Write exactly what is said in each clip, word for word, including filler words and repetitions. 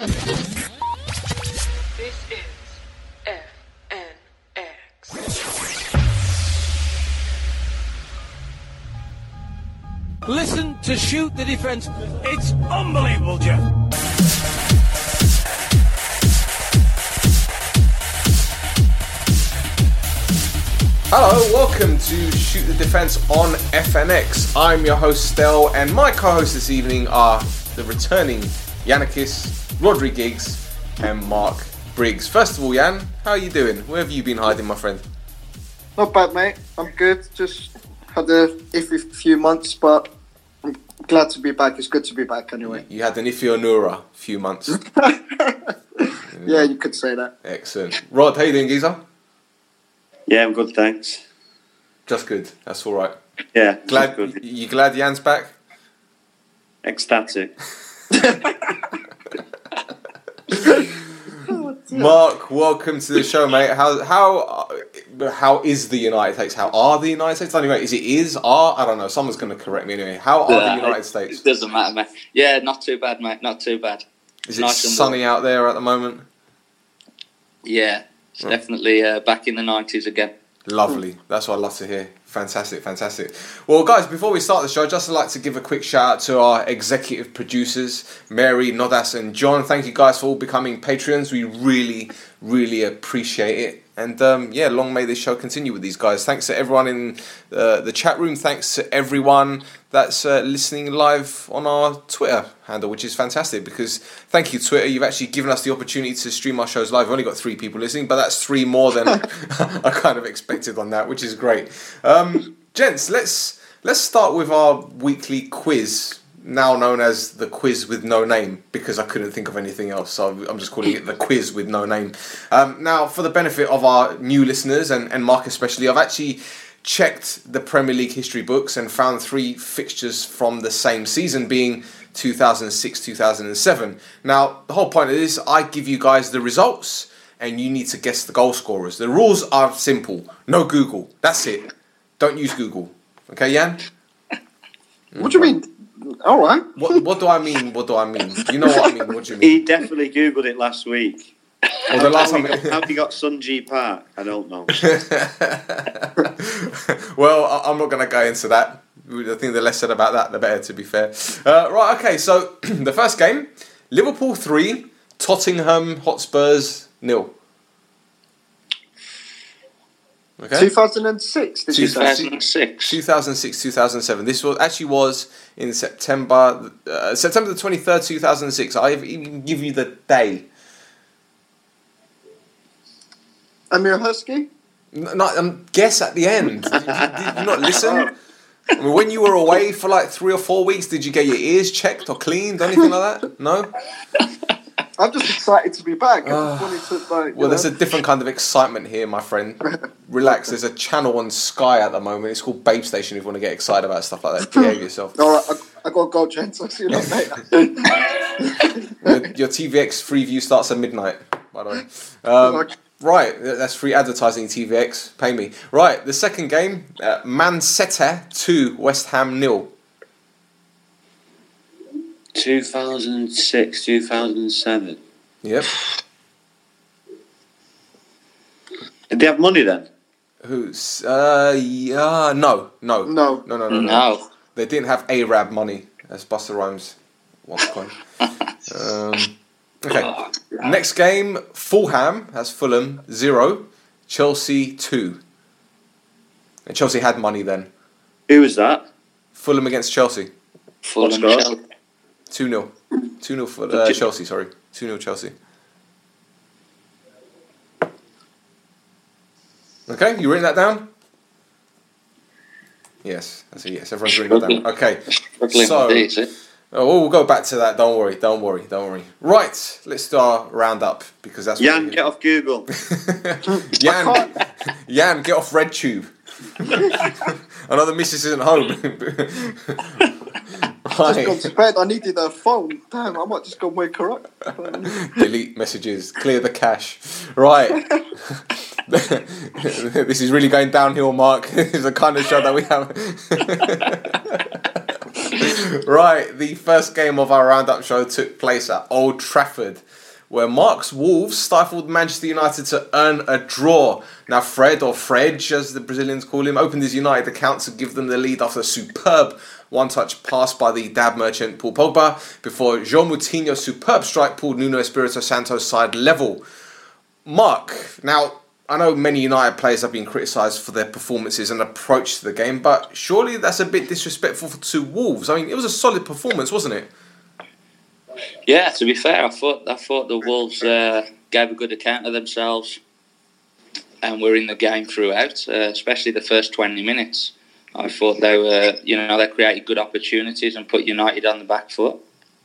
This is F N X. Listen to Shoot the Defense. It's unbelievable, Jeff. Hello, welcome to Shoot the Defense on F N X. I'm your host, Stel, and my co-hosts this evening are the returning Yannikis, Rodri Giggs, and Mark Briggs. First of all, Jan, how are you doing? Where have you been hiding, my friend? Not bad, mate. I'm good. Just had a iffy few months, but I'm glad to be back. It's good to be back anyway. You had an iffy onura few months. Yeah, you could say that. Excellent. Rod, how you doing, Geezer? Yeah, I'm good, thanks. Just good. That's all right. Yeah, Glad good. you glad Jan's back? Ecstatic. Mark, welcome to the show, mate. How how how is the United States? How are the United States? Anyway, is it is are? I don't know. Someone's going to correct me anyway. How are Yeah, the United it, States? It doesn't matter, mate. Yeah, not too bad, mate. Not too bad. Is it nice and sunny warm. out there at the moment? Yeah, it's Oh. definitely uh, back in the nineties again. Lovely. That's what I love to hear. Fantastic, fantastic. Well, guys, before we start the show, I'd just like to give a quick shout out to our executive producers, Mary, Nodas, and John. Thank you guys for all becoming Patreons. We really, really appreciate it. And um, yeah, long may this show continue with these guys. Thanks to everyone in uh, the chat room. Thanks to everyone that's uh, listening live on our Twitter handle, which is fantastic because thank you, Twitter. You've actually given us the opportunity to stream our shows live. We've only got three people listening, but that's three more than I kind of expected on that, which is great. Um, gents, let's let's start with our weekly quiz, now known as the quiz with no name, because I couldn't think of anything else, so I'm just calling it the quiz with no name. Um, now, for the benefit of our new listeners, and, and Mark especially, I've actually checked the Premier League history books and found three fixtures from the same season, being two thousand six two thousand seven. Now, the whole point of this, I give you guys the results, and you need to guess the goal scorers. The rules are simple. No Google. That's it. Don't use Google. Okay, Jan? What do you mean? All right. What What do I mean? What do I mean? You know what I mean. What do you mean? He definitely Googled it last week. Well, the last how, time. he got, how he got Sunji Park, I don't know. Well, I- I'm not going to go into that. I think the less said about that, the better, to be fair. Uh, right, okay, so the first game, Liverpool three, Tottenham Hotspurs nil. Okay. two thousand six, did you say? two thousand six. two thousand six, two thousand seven. This was actually was in September, uh, September the twenty-third, two thousand six. I even give you the day. Amir Husky? No, no, um, guess at the end. Did you, did you not listen? I mean, when you were away for like three or four weeks, did you get your ears checked or cleaned, anything like that? No? I'm just excited to be back. I Uh, just wanted to, like, you Well, there's know. a different kind of excitement here, my friend. Relax, there's a channel on Sky at the moment. It's called Babe Station if you want to get excited about stuff like that. Behave yourself. All right, I, I got to go, gents. I'll see you later. Your, your T V X free view starts at midnight, by the way. Um, right, that's free advertising, T V X. Pay me. Right, the second game, uh, Man City two, West Ham nil. two thousand six, two thousand seven. Yep. Did they have money then? Who's? Uh, yeah, no, no. No. No, no, no, no. No. They didn't have Arab money, as Busta Rhymes once coined. um, okay. Next game, Fulham, that's Fulham, zero. Chelsea, two. And Chelsea had money then. Who was that? Fulham against Chelsea. Fulham What score? Chelsea. two nil. two nil for uh, Chelsea, sorry. two nil Chelsea. Okay, you written that down? Yes, that's a yes. Everyone's written that down. Okay, Struggling so with these, eh? oh, we'll go back to that. Don't worry, don't worry, don't worry. Right, let's do our roundup because that's Jan, what get off Google. Jan, Jan, get off RedTube. I know the missus isn't home. Just gone Right. to bed. I needed a phone. Damn, I might just go wake her up. Delete messages. Clear the cache. Right. This is really going downhill, Mark. This is the kind of show that we have. Right, the first game of our roundup show took place at Old Trafford, where Mark's Wolves stifled Manchester United to earn a draw. Now Fred, or Fredge as the Brazilians call him, opened his United account to give them the lead after a superb one-touch pass by the dab merchant Paul Pogba, before João Moutinho's superb strike pulled Nuno Espirito Santo's side level. Mark, now I know many United players have been criticised for their performances and approach to the game, but surely that's a bit disrespectful to Wolves. I mean, it was a solid performance, wasn't it? Yeah, to be fair, I thought I thought the Wolves uh, gave a good account of themselves and were in the game throughout, uh, especially the first twenty minutes. I thought they were, you know, they created good opportunities and put United on the back foot.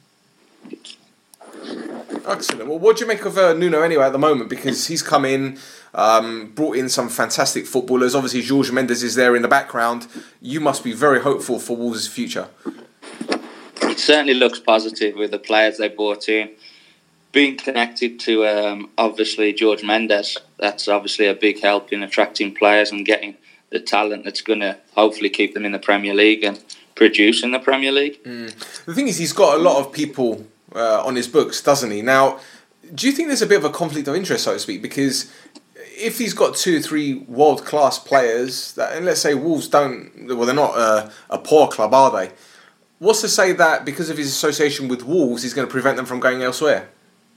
Excellent. Well, what do you make of uh, Nuno anyway at the moment? Because he's come in, um, brought in some fantastic footballers. Obviously, Jorge Mendes is there in the background. You must be very hopeful for Wolves' future. It certainly looks positive with the players they brought in. Being connected to, um, obviously, Jorge Mendes, that's obviously a big help in attracting players and getting the talent that's going to hopefully keep them in the Premier League and produce in the Premier League. Mm. The thing is, he's got a lot of people uh, on his books, doesn't he? Now, do you think there's a bit of a conflict of interest, so to speak? Because if he's got two or three world-class players, that, and let's say Wolves don't, well, they're not a, a poor club, are they? What's to say that because of his association with Wolves, he's going to prevent them from going elsewhere?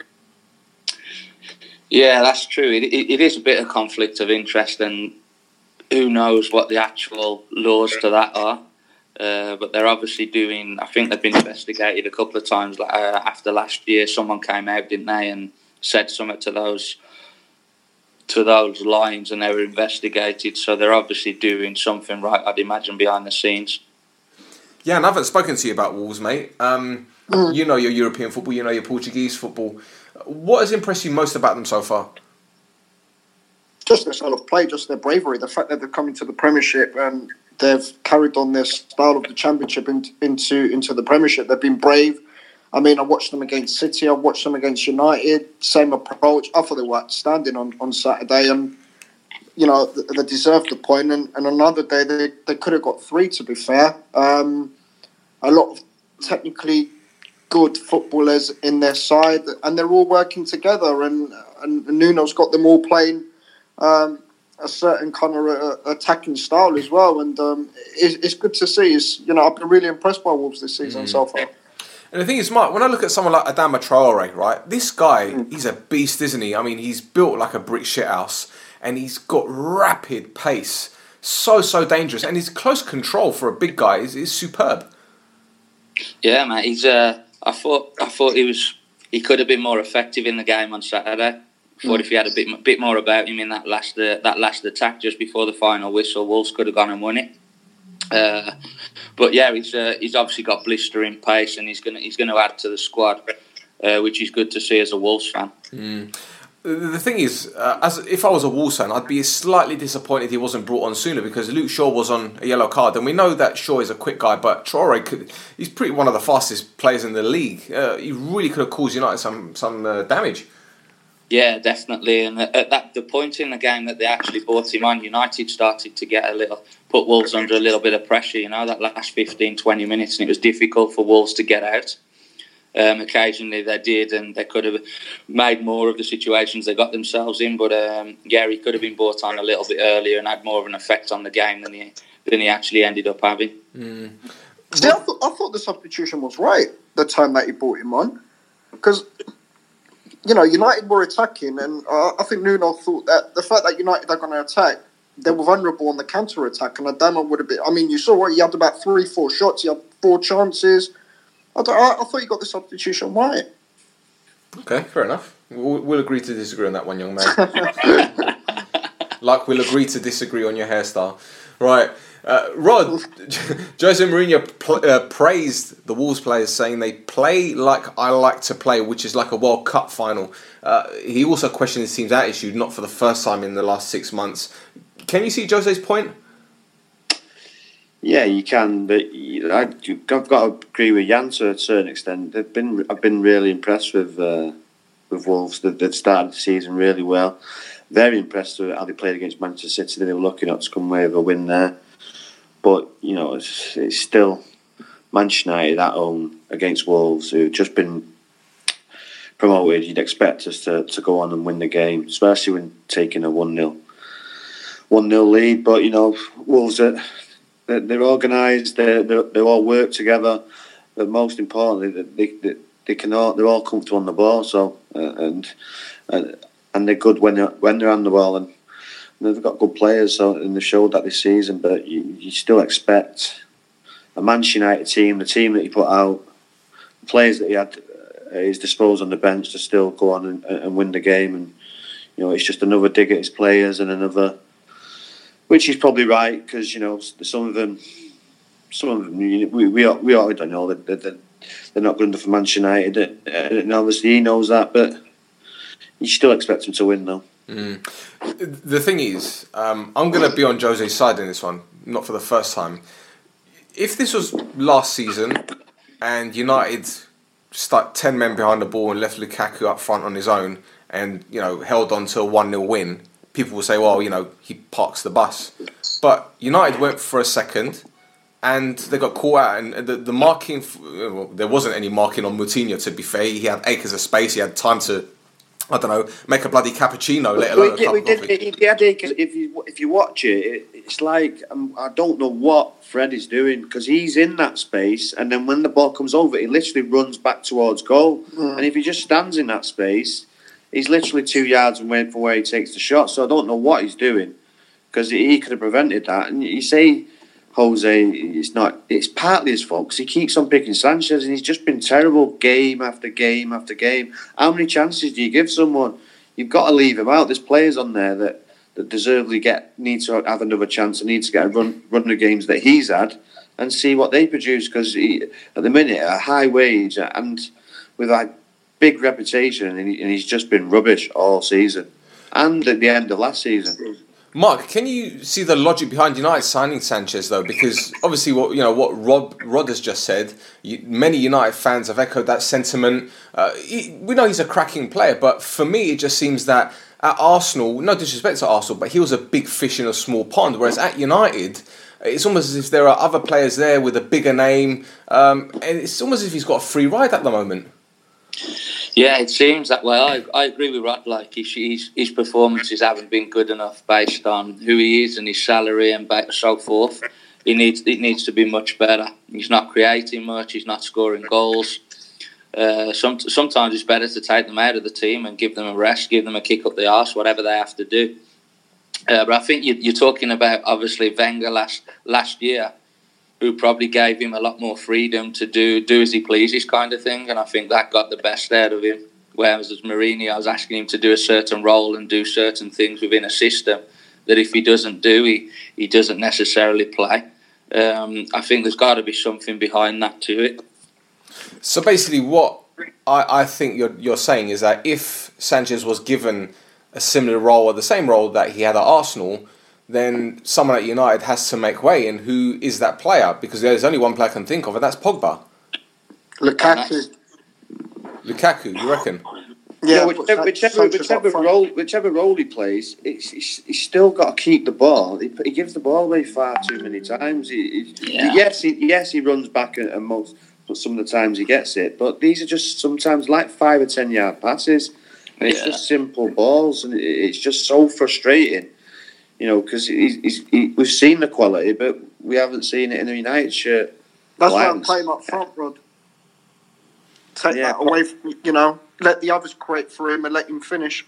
Yeah, that's true. It, it, it is a bit of conflict of interest, and who knows what the actual laws to that are. Uh, but they're obviously doing, I think they've been investigated a couple of times. Like, uh, after last year, someone came out, didn't they, and said something to those to those lines, and they were investigated. So they're obviously doing something right, I'd imagine, behind the scenes. Yeah, and I haven't spoken to you about Wolves, mate. Um, mm. You know your European football, you know your Portuguese football. What has impressed you most about them so far? Just their style of play, just their bravery. The fact that they've come into the Premiership and they've carried on their style of the Championship in, into into the Premiership. They've been brave. I mean, I watched them against City. I watched them against United. Same approach. I thought they were outstanding on, on Saturday, and you know they deserved the point. And, and another day they, they could have got three. To be fair, um, a lot of technically good footballers in their side, and they're all working together. And and Nuno's got them all playing um, a certain kind of uh, attacking style as well. And um, it's, it's good to see. It's, you know, I've been really impressed by Wolves this season mm. so far. And the thing is, Mark, when I look at someone like Adama Traore, right, this guy, mm. he's a beast, isn't he? I mean, he's built like a brick shithouse, and he's got rapid pace, so, so dangerous, and his close control for a big guy is, is superb. Yeah, mate, he's. Uh, I thought, I thought he was. He could have been more effective in the game on Saturday. I thought mm. if he had a bit, bit more about him in that last, uh, that last attack just before the final whistle, Wolves could have gone and won it. Uh, but yeah, he's uh, he's obviously got blistering pace, and he's gonna he's gonna add to the squad, uh, which is good to see as a Wolves fan. Mm. The thing is, uh, as if I was a Wolves fan, I'd be slightly disappointed he wasn't brought on sooner, because Luke Shaw was on a yellow card, and we know that Shaw is a quick guy, but Traore could, he's pretty one of the fastest players in the league. Uh, he really could have caused United some some uh, damage. Yeah, definitely. And at that the point in the game that they actually brought him on, United started to get a little, put Wolves under a little bit of pressure, you know, that last fifteen, twenty minutes, and it was difficult for Wolves to get out. Um, occasionally they did, and they could have made more of the situations they got themselves in, but um, yeah, he could have been brought on a little bit earlier and had more of an effect on the game than he, than he actually ended up having. Mm. See, I thought, I thought the substitution was right, the time that he brought him on, because you know, United were attacking, and uh, I think Nuno thought that the fact that United are going to attack, they were vulnerable on the counter-attack, and Adama would have been... I mean, you saw what, he had about three, four shots, he had four chances. I, I, I thought you got the substitution right. Okay, fair enough. We'll, we'll agree to disagree on that one, young man. Like we'll agree to disagree on your hairstyle. Right. Uh, Rod, Jose Mourinho pl- uh, praised the Wolves players, saying they play like I like to play, which is like a World Cup final. Uh, he also questioned his team's attitude, not for the first time in the last six months. Can you see Jose's point? Yeah, you can, but I, I've got to agree with Jan to a certain extent. They've been, I've been really impressed with uh, with Wolves. They've, they've started the season really well. Very impressed with how they played against Manchester City. They were lucky not to come away with a win there. But, you know, it's, it's still Manchester United at home against Wolves, who've just been promoted. You'd expect us to, to go on and win the game, especially when taking a one nil one nil lead. But, you know, Wolves, are, they're, they're organised, they're, they're, they all work together, but most importantly, they, they, they can all, they're all comfortable on the ball, so uh, and, and and they're good when they're, when they're on the ball, and they've got good players, so, and they've showed that this season, but you, you still expect a Manchester United team, the team that he put out, the players that he had at his disposal on the bench to still go on and, and win the game. And, you know, it's just another dig at his players and another, which is probably right, because, you know, some of them, some of them, we we we already don't know that they're, they're not good enough for Manchester United, and obviously he knows that, but you still expect him to win, though. Mm. The thing is, um, I'm going to be on Jose's side in this one, not for the first time. If this was last season and United stuck ten men behind the ball and left Lukaku up front on his own and, you know, held on to a one nil win, people will say, well, you know, he parks the bus. But United went for a second and they got caught out, and the, the marking, well, there wasn't any marking on Moutinho, to be fair. He had acres of space, he had time to, I don't know, make a bloody cappuccino, let alone we, a cup we of did, coffee. it, it had acres. If you if you watch it, it it's like um, I don't know what Fred is doing, because he's in that space, and then when the ball comes over, he literally runs back towards goal. Mm. And if he just stands in that space, he's literally two yards away from where he takes the shot. So I don't know what he's doing, because he could have prevented that. And you say, Jose, it's not. It's partly his fault, because he keeps on picking Sanchez, and he's just been terrible game after game after game. How many chances do you give someone? You've got to leave him out. There's players on there that, that deservedly get need to have another chance and need to get a run run the games that he's had and see what they produce, because at the minute at a high wage and with a big reputation, and, he, and he's just been rubbish all season and at the end of last season. Mark, can you see the logic behind United signing Sanchez, though? Because obviously, what you know, what Rob Rod has just said, you, many United fans have echoed that sentiment. Uh, he, we know he's a cracking player, but for me, it just seems that at Arsenal, no disrespect to Arsenal, but he was a big fish in a small pond. Whereas at United, it's almost as if there are other players there with a bigger name, um, and it's almost as if he's got a free ride at the moment. Yeah, it seems that way. I, I agree with Rod. Like his, his his performances haven't been good enough based on who he is and his salary and so forth. He needs it needs to be much better. He's not creating much. He's not scoring goals. Uh, some, sometimes it's better to take them out of the team and give them a rest, give them a kick up the arse, whatever they have to do. Uh, but I think you, you're talking about obviously Wenger last last year, who probably gave him a lot more freedom to do do as he pleases kind of thing, and I think that got the best out of him. Whereas as Mourinho, I was asking him to do a certain role and do certain things within a system that if he doesn't do, he, he doesn't necessarily play. Um, I think there's got to be something behind that to it. So basically what I, I think you're, you're saying is that if Sanchez was given a similar role or the same role that he had at Arsenal, then someone at United has to make way. And who is that player? Because there's only one player I can think of, and that's Pogba. Lukaku. Lukaku, you reckon? Yeah, yeah whichever, whichever, whichever role, whichever role he plays, it's, it's, he's still got to keep the ball. He, he gives the ball away far too many times. He, he, yeah. Yes, he, yes, he runs back and, and most, but some of the times he gets it. But these are just sometimes like five or ten yard passes. And it's yeah. just simple balls, and it, it's just so frustrating. You know, because he's, he's, he, we've seen the quality, but we haven't seen it in a United shirt. That's why I'm playing up front, Rod. Take yeah, that away from, you know, let the others create for him and let him finish.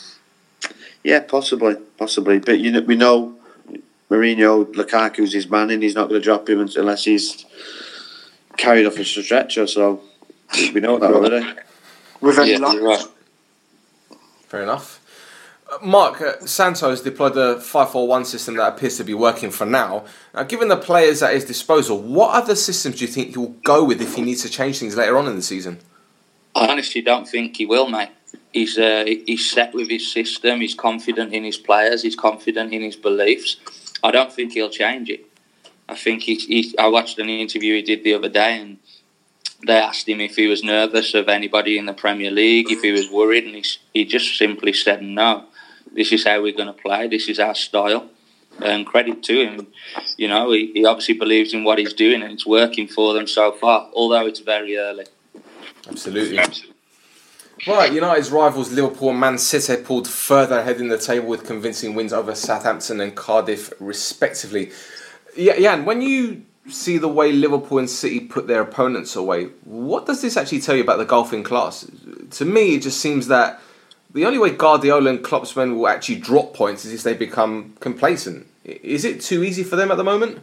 Yeah, possibly, possibly. But you know, we know Mourinho, Lukaku's his man, and he's not going to drop him unless he's carried off a stretcher. So we know that already. With any yeah, luck. Right. Fair enough. Mark, uh, Santos deployed the five four one system that appears to be working for now. Now, given the players at his disposal, what other systems do you think he'll go with if he needs to change things later on in the season? I honestly don't think he will, mate. He's uh, he's set with his system. He's confident in his players. He's confident in his beliefs. I don't think he'll change it. I think he. he I watched an interview he did the other day, and they asked him if he was nervous of anybody in the Premier League, if he was worried, and he he just simply said no. This is how we're going to play. This is our style. and credit to him. You know, he, he obviously believes in what he's doing, and it's working for them so far, although it's very early. Absolutely. Right, United's rivals Liverpool and Man City pulled further ahead in the table with convincing wins over Southampton and Cardiff, respectively. Yeah, Jan, when you see the way Liverpool and City put their opponents away, what does this actually tell you about the golfing class? To me, it just seems that the only way Guardiola and Klopp's men will actually drop points is if they become complacent. Is it too easy for them at the moment?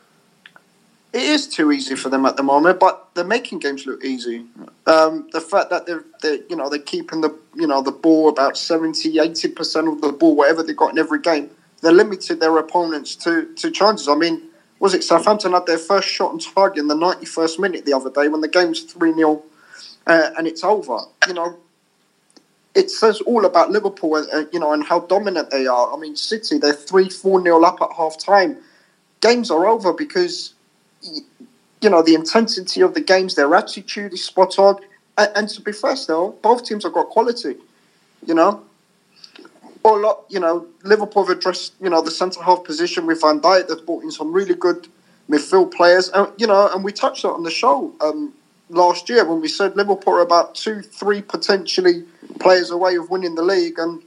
It is too easy for them at the moment, but they're making games look easy. Um, the fact that they're, they're, you know, they're keeping the, you know, the ball about seventy, eighty percent of the ball, whatever they got in every game, they limited their opponents to, to chances. I mean, was it Southampton had their first shot on target in the ninety-first minute the other day when the game was three nil uh, and it's over? You know, it says all about Liverpool, uh, you know, and how dominant they are. I mean, City, they're three four nil up at half time. Games are over because, you know, the intensity of the games, their attitude is spot on. And, and to be fair, still, both teams have got quality, you know. Or, lot, you know, Liverpool have addressed, you know, the centre-half position with Van Dijk. They've brought in some really good midfield players. And, you know, and we touched on it on the show um, last year when we said Liverpool are about two, three potentially players away of winning the league. And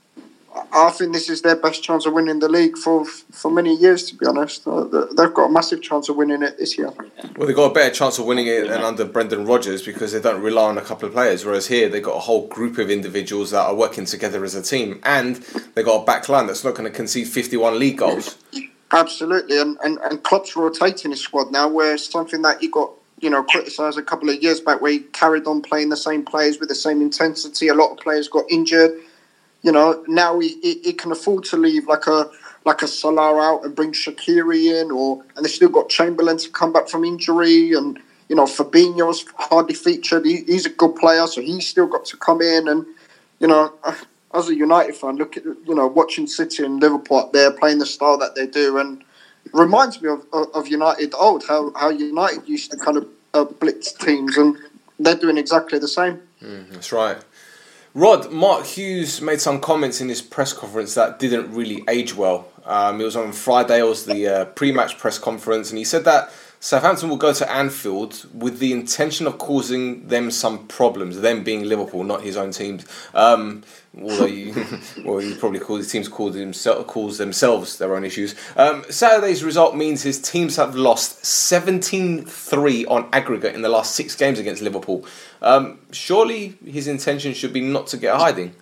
I think this is their best chance of winning the league for for many years, to be honest. They've got a massive chance of winning it this year. Well, they've got a better chance of winning it than under Brendan Rodgers because they don't rely on a couple of players, whereas here they've got a whole group of individuals that are working together as a team, and they've got a back line that's not going to concede fifty-one league goals. Absolutely, and, and, and Klopp's rotating his squad now, where it's something that he got, you know, criticised a couple of years back, where he carried on playing the same players with the same intensity. A lot of players got injured. You know, now he, he, he can afford to leave like a like a Salah out and bring Shaqiri in, or and they still got Chamberlain to come back from injury, and you know Fabinho's hardly featured. He, he's a good player, so he's still got to come in. And you know, as a United fan, look at you know watching City and Liverpool up there playing the style that they do, and it reminds me of of, of United old how how United used to kind of uh, blitz teams, and they're doing exactly the same. Mm, that's right. Rod, Mark Hughes made some comments in his press conference that didn't really age well. Um, it was on Friday, it was the uh, pre-match press conference, and he said that Southampton will go to Anfield with the intention of causing them some problems, them being Liverpool, not his own teams. Um, although you, well, he probably calls his teams calls, himself, calls themselves their own issues. Um, Saturday's result means his teams have lost seventeen three on aggregate in the last six games against Liverpool. Um, surely his intention should be not to get a hiding.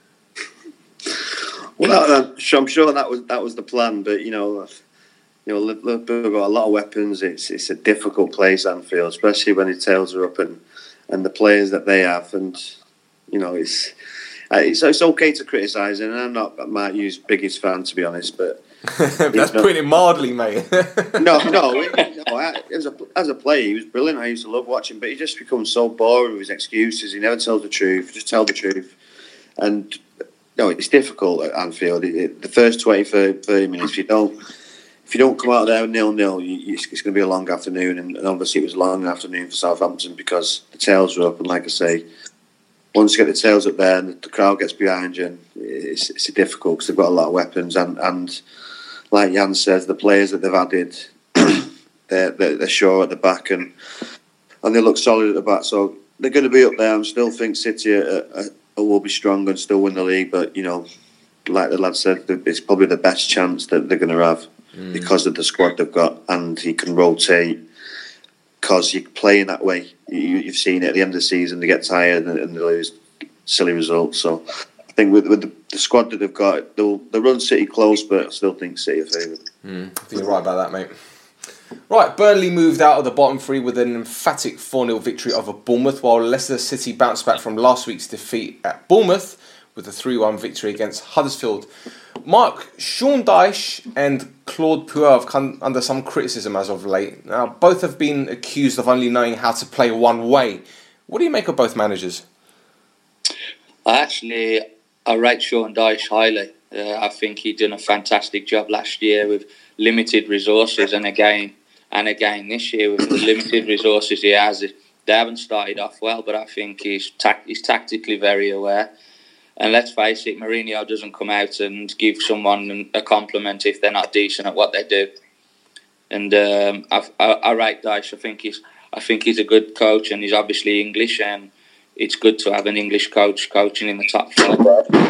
Well, I'm sure that was that was the plan, but you know. You know, Liverpool have got a lot of weapons. It's it's a difficult place, Anfield, especially when the tails are up and, and the players that they have. And you know, it's it's, it's okay to criticise, and I'm not Mark Hughes' biggest fan, to be honest. But that's not, putting it mildly, mate. no, no, no. As a as a player, he was brilliant. I used to love watching, but he just becomes so boring with his excuses. He never tells the truth. Just tell the truth. And no, it's difficult at Anfield. It, it, the first twenty, thirty minutes, if you don't. If you don't come out there nil-nil, it's going to be a long afternoon, and obviously it was a long afternoon for Southampton because the tails were up, and like I say, once you get the tails up there and the crowd gets behind you, it's, it's difficult because they've got a lot of weapons, and, and like Jan says, the players that they've added, they're, they're, they're sure at the back, and and they look solid at the back, so they're going to be up there. I still think City are, are, are, will be strong and still win the league, but, you know, like the lad said, it's probably the best chance that they're going to have. Mm. Because of the squad they've got, and he can rotate. Because you play in that way, you, you've seen it at the end of the season. They get tired and, and they lose silly results. So I think with, with the, the squad that they've got, they'll they'll run City close, but I still think City are favourite. Mm, I think you're right about that, mate. Right, Burnley moved out of the bottom three with an emphatic four nil victory over Bournemouth, while Leicester City bounced back from last week's defeat at Bournemouth with a three one victory against Huddersfield. Mark, Sean Dyche and Claude Puel have come under some criticism as of late. Now, both have been accused of only knowing how to play one way. What do you make of both managers? I actually, I rate Sean Dyche highly. Uh, I think he done a fantastic job last year with limited resources, and again, and again this year with the limited resources he has. They haven't started off well, but I think he's, tact- he's tactically very aware. And let's face it, Mourinho doesn't come out and give someone a compliment if they're not decent at what they do. And um, I, I, I rate Dyche. I think he's, I think he's a good coach, and he's obviously English, and it's good to have an English coach coaching in the top flight.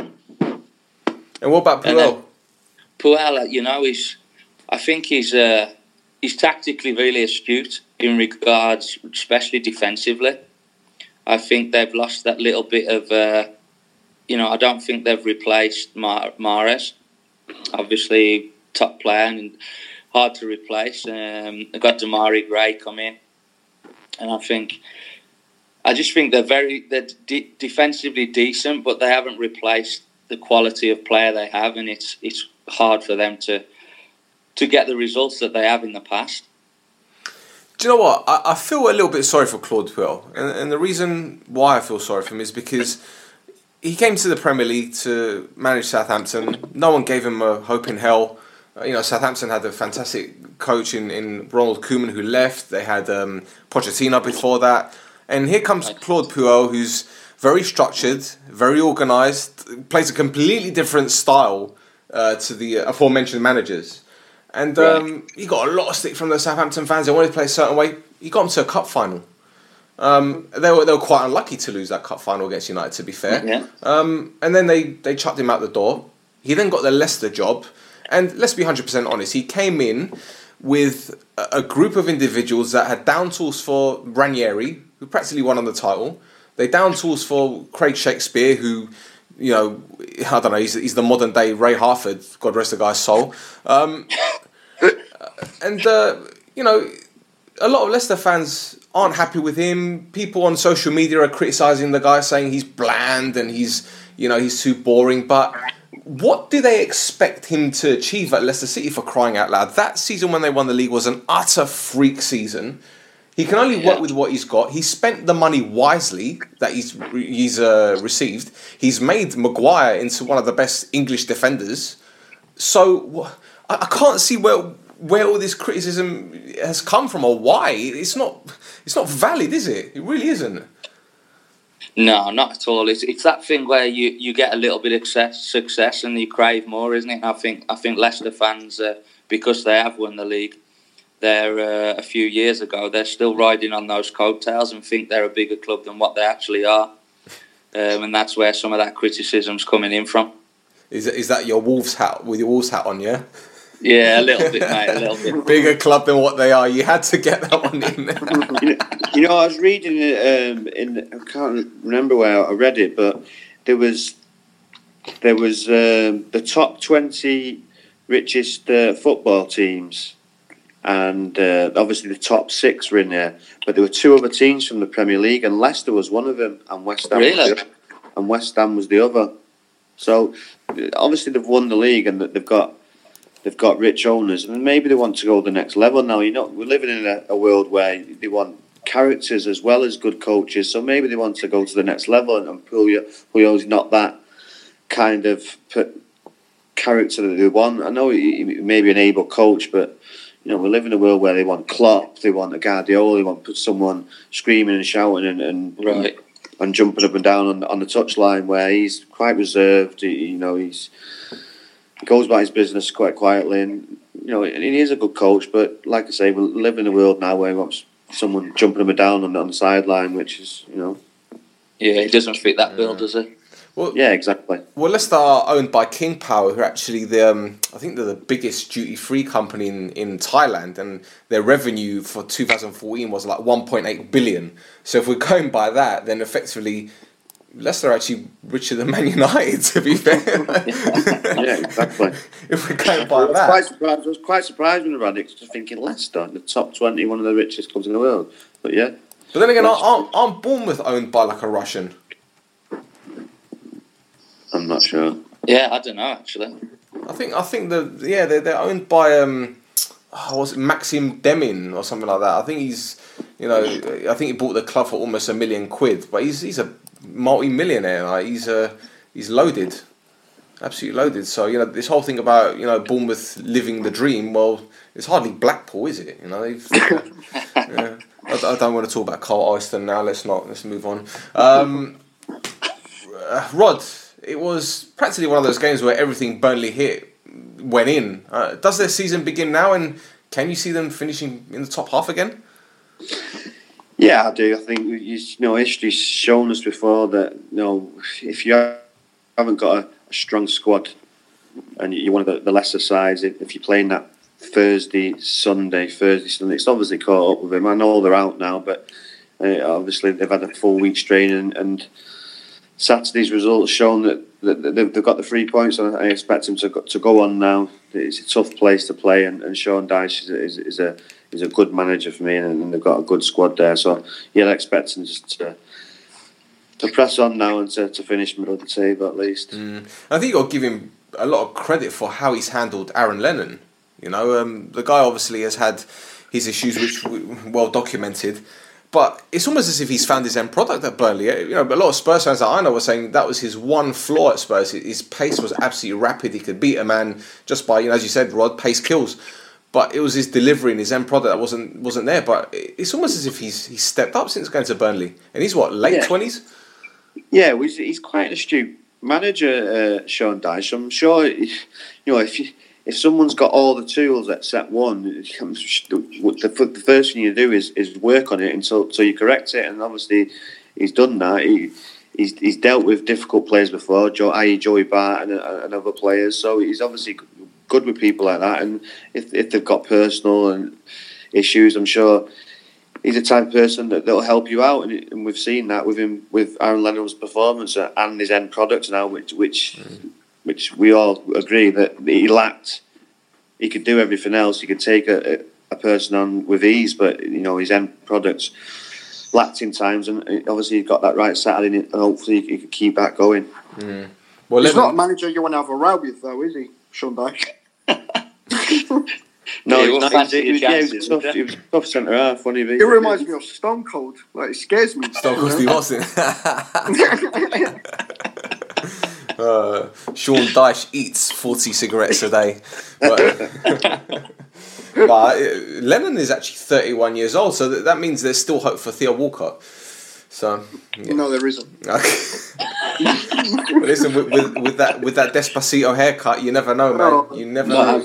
And what about Puel? Puel, you know, he's. I think he's uh, he's tactically really astute in regards, especially defensively. I think they've lost that little bit of. Uh, you know, I don't think they've replaced Mar- Mahrez. Obviously, top player and hard to replace. Um, they got Demarai Gray come in, and I think. I just think they're very they're de- defensively decent, but they haven't replaced the quality of player they have, and it's it's hard for them to to get the results that they have in the past. Do you know what? I, I feel a little bit sorry for Claude Puel, and, and the reason why I feel sorry for him is because he came to the Premier League to manage Southampton. No one gave him a hope in hell. Uh, you know, Southampton had a fantastic coach in, in Ronald Koeman who left. They had um, Pochettino before that. And here comes Claude Puel, who's very structured, very organised, plays a completely different style uh, to the aforementioned managers. And um, he got a lot of stick from the Southampton fans. They wanted to play a certain way. He got them to a cup final. Um, they were they were quite unlucky to lose that cup final against United, to be fair. Yeah. Um, and then they, they chucked him out the door. He then got the Leicester job. And let's be one hundred percent honest, he came in with a group of individuals that had down tools for Ranieri, who practically won on the title. They down tools for Craig Shakespeare, who, you know, I don't know, he's, he's the modern day Ray Harford, God rest the guy's soul. Um, and, uh, you know, a lot of Leicester fans aren't happy with him. People on social media are criticising the guy, saying he's bland and he's, you know, he's too boring. But what do they expect him to achieve at Leicester City, for crying out loud? That season when they won the league was an utter freak season. He can only work with what he's got. He spent the money wisely that he's he's uh, received. He's made Maguire into one of the best English defenders. So I, I can't see where where all this criticism has come from or why. It's not it's not valid, is it? It really isn't. No, not at all. It's it's that thing where you, you get a little bit of success, success and you crave more, isn't it? And I think I think Leicester fans, uh, because they have won the league, they're uh, a few years ago, they're still riding on those coattails and think they're a bigger club than what they actually are. Um, and that's where some of that criticism's coming in from. Is is that your Wolves hat with your Wolves hat on? Yeah. Yeah, a little bit, mate. A little bit. Bigger club than what they are. You had to get that one in. you, know, you know, I was reading it um, in. I can't remember where I read it, but there was there was um, the top twenty richest uh, football teams, and uh, obviously the top six were in there. But there were two other teams from the Premier League, and Leicester was one of them, and West Ham really? was the, and West Ham was the other. So obviously they've won the league, and they've got. They've got rich owners, and maybe they want to go to the next level now. You know, we're living in a, a world where they want characters as well as good coaches, so maybe they want to go to the next level, and, and Puel's not that kind of character that they want. I know he, he may be an able coach, but you know, we live in a world where they want Klopp, they want a Guardiola, they want someone screaming and shouting and and, right. and, and jumping up and down on, on the touchline, where he's quite reserved. You know, he's goes about his business quite quietly, and you know, he is a good coach. But like I say, we live in a world now where he wants someone jumping him down on, on the sideline, which is, you know, yeah, it doesn't fit that bill, does it? Well, yeah, exactly. Well, Leicester are owned by King Power, who are actually the um, I think they're the biggest duty-free company in, in Thailand, and their revenue for two thousand fourteen was like one point eight billion. So if we're going by that, then effectively Leicester are actually richer than Man United, to be fair. Yeah, exactly. If we're going by I was that. quite surprised, I was quite surprised when I read it, just thinking Leicester, the top twenty, one of the richest clubs in the world. But yeah. But then again, aren't, aren't Bournemouth owned by like a Russian? I'm not sure. Yeah, I don't know actually. I think I think the yeah they're they're owned by um oh, was it Maxim Demin or something like that. I think he's you know I think he bought the club for almost a million quid, but he's he's a multi-millionaire. Like he's uh he's loaded, absolutely loaded. So you know this whole thing about you know Bournemouth living the dream. Well, it's hardly Blackpool, is it? You know they've. Uh, yeah. I, I don't want to talk about Carl Oyston now. Let's not. Let's move on. Um, uh, Rod. it was practically one of those games where everything Burnley hit went in. Uh, does their season begin now, and can you see them finishing in the top half again? Yeah, I do. I think you know history's shown us before that you know if you haven't got a, a strong squad and you're one of the, the lesser sides, if, if you're playing that Thursday, Sunday, Thursday, Sunday, it's obviously caught up with them. I know they're out now, but uh, obviously they've had a full week's training, and Saturday's results shown that, that, that they've, they've got the three points, and I expect them to go, to go on now. It's a tough place to play, and, and Sean Dyche is, is, is a is a good manager for me, and, and they've got a good squad there. So yeah, I expect them just to to press on now and to, to finish middle of the table at least. Mm. I think you've got to give him a lot of credit for how he's handled Aaron Lennon. You know, um, the guy obviously has had his issues, which were well documented. But it's almost as if he's found his end product at Burnley. You know, a lot of Spurs fans that I know were saying that was his one flaw at Spurs. His pace was absolutely rapid. He could beat a man just by, you know, as you said, Rod, pace kills. But it was his delivery and his end product that wasn't wasn't there. But it's almost as if he's he's stepped up since going to Burnley. And he's what, late twenties? Yeah, well, he's, he's quite an astute manager, uh, Sean Dyche. I'm sure, you know, if you, if someone's got all the tools at set one, the, the first thing you do is, is work on it until, until you correct it. And obviously, he's done that. He, he's he's dealt with difficult players before, Joe, that is. Joey Bart and, and other players. So he's obviously good with people like that. And if if they've got personal and issues, I'm sure he's the type of person that will help you out, and, and we've seen that with him, with Aaron Lennon's performance and his end product now, which which mm. which we all agree that he lacked. He could do everything else. He could take a, a person on with ease, but you know his end products lacked in times, and obviously he got that right Saturday, and hopefully he could keep that going. Mm. Well, he's not a manager you want to have a row with, though, is he, Sean Dyche? No, yeah, he's not. He was, yeah, he was tough. He was a tough centre half, wasn't he? It reminds me of Stone Cold. Like, it scares me. Stone Cold Steve Austin. uh, Sean Dyche eats forty cigarettes a day. But, but Lennon is actually thirty-one years old, so that, that means there's still hope for Theo Walcott. So yeah. No, there isn't. But listen, with, with, with that with that Despacito haircut, you never know, man. You never know.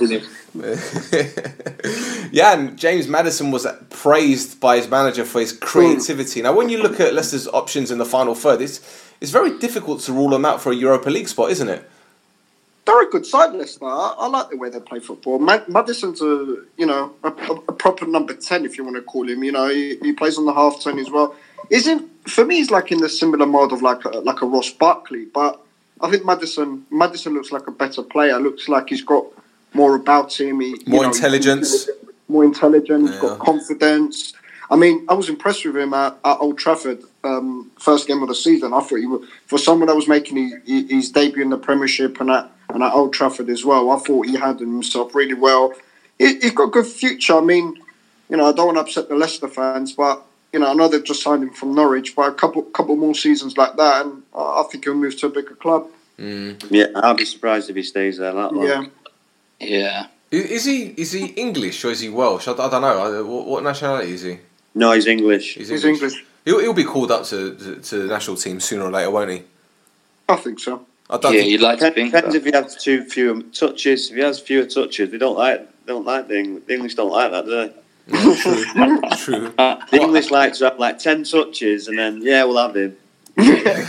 Yeah, and James Maddison was praised by his manager for his creativity. Now, when you look at Leicester's options in the final third, it's it's very difficult to rule them out for a Europa League spot, isn't it? They're a good side, Leicester. I, I like the way they play football. Mad- Maddison's a you know a, a proper number ten, if you want to call him. You know, he, he plays on the half turn as well. Isn't for me? He's like in the similar mode of like a, like a Ross Barkley, but I think Maddison Maddison looks like a better player. Looks like he's got more about him. He, more know, intelligence. More intelligent. Yeah. He's got confidence. I mean, I was impressed with him at, at Old Trafford, um, first game of the season. I thought he was, for someone that was making his, his debut in the Premiership and at and at Old Trafford as well. I thought he handled himself really well. He, he's got a good future. I mean, you know, I don't want to upset the Leicester fans, but you know, I know they've just signed him from Norwich, but a couple couple more seasons like that, and I think he'll move to a bigger club. Mm. Yeah, I'll be surprised if he stays there that long. Yeah. Yeah. Is he is he English or is he Welsh? I, I don't know. What, what nationality is he? No, he's English. He's He's English. English. He'll, he'll be called up to, to, to the national team sooner or later, won't he? I think so. I don't Yeah, think, you'd like to Depends, think depends so. if he has too few touches. If he has fewer touches, they don't like don't like the English. The English don't like that, do they? yeah, true. True. The English like to have like ten touches, and then yeah, we'll have him. we,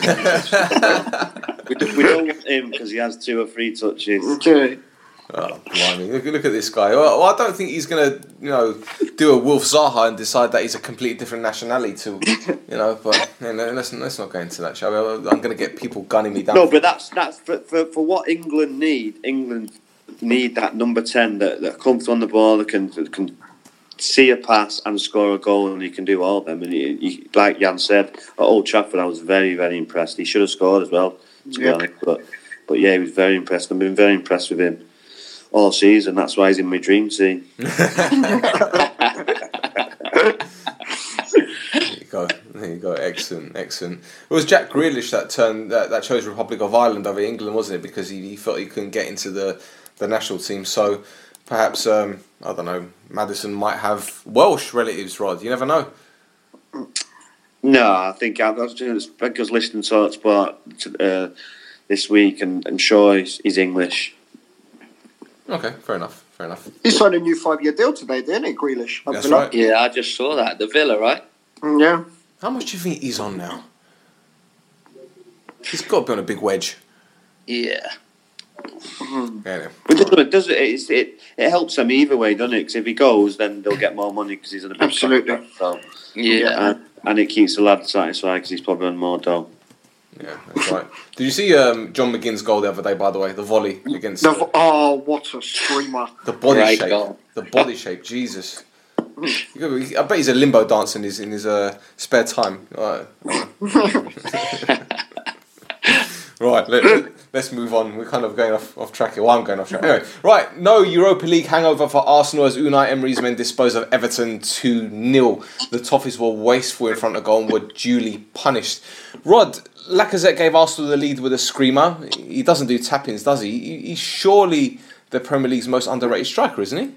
do, we don't want him because he has two or three touches. Okay. Oh, blimey. Look, look at this guy. Well, well, I don't think he's going to, you know, do a Wolf Zaha and decide that he's a completely different nationality to, you know, but you know, let's, let's not go into that, shall we? I'm going to get people gunning me down. No, but that's that's for, for, for what England need. England need that number ten that, that comes on the ball, that can, that can see a pass and score a goal, and he can do all of them. And he, he, like Jan said, at Old Trafford, I was very, very impressed. He should have scored as well, to be Yeah. honest. But, but yeah, he was very impressed. I've been very impressed with him all season. That's why he's in my dream team. There you go. There you go. Excellent, excellent. It was Jack Grealish that turned that, that chose Republic of Ireland over England, wasn't it? Because he, he felt he couldn't get into the, the national team. So perhaps um, I don't know. Maddison might have Welsh relatives, Rod. You never know. No, I think I was, I was listening to Talksport uh, this week, and, and Shaw is, is English. Okay, fair enough. Fair enough. He signed a new five-year deal today, didn't he, Grealish? That's right. Yeah, I just saw that. The Villa, right? Mm, yeah. How much do you think he's on now? He's got to be on a big wedge. Yeah. Mm-hmm. Yeah. But it, it does it, it it helps them either way, doesn't it? Because if he goes, then they'll get more money because he's on a big Absolutely. contract, so. Yeah. And, and it keeps the lad satisfied because he's probably on more dough. Yeah, that's right. Did you see um, John McGinn's goal the other day, by the way? The volley against... The, Uh, oh, what a screamer. the body Great shape. goal. The body shape, Jesus. I bet he's a limbo dancer in his, in his uh, spare time. Right, right let, let's move on. We're kind of going off, off track here. Well, I'm going off track. Anyway, right, no Europa League hangover for Arsenal as Unai Emery's men disposed of Everton two nil. The Toffees were wasteful in front of goal and were duly punished. Rod, Lacazette gave Arsenal the lead with a screamer. He doesn't do tap-ins, does he? He's surely the Premier League's most underrated striker, isn't he?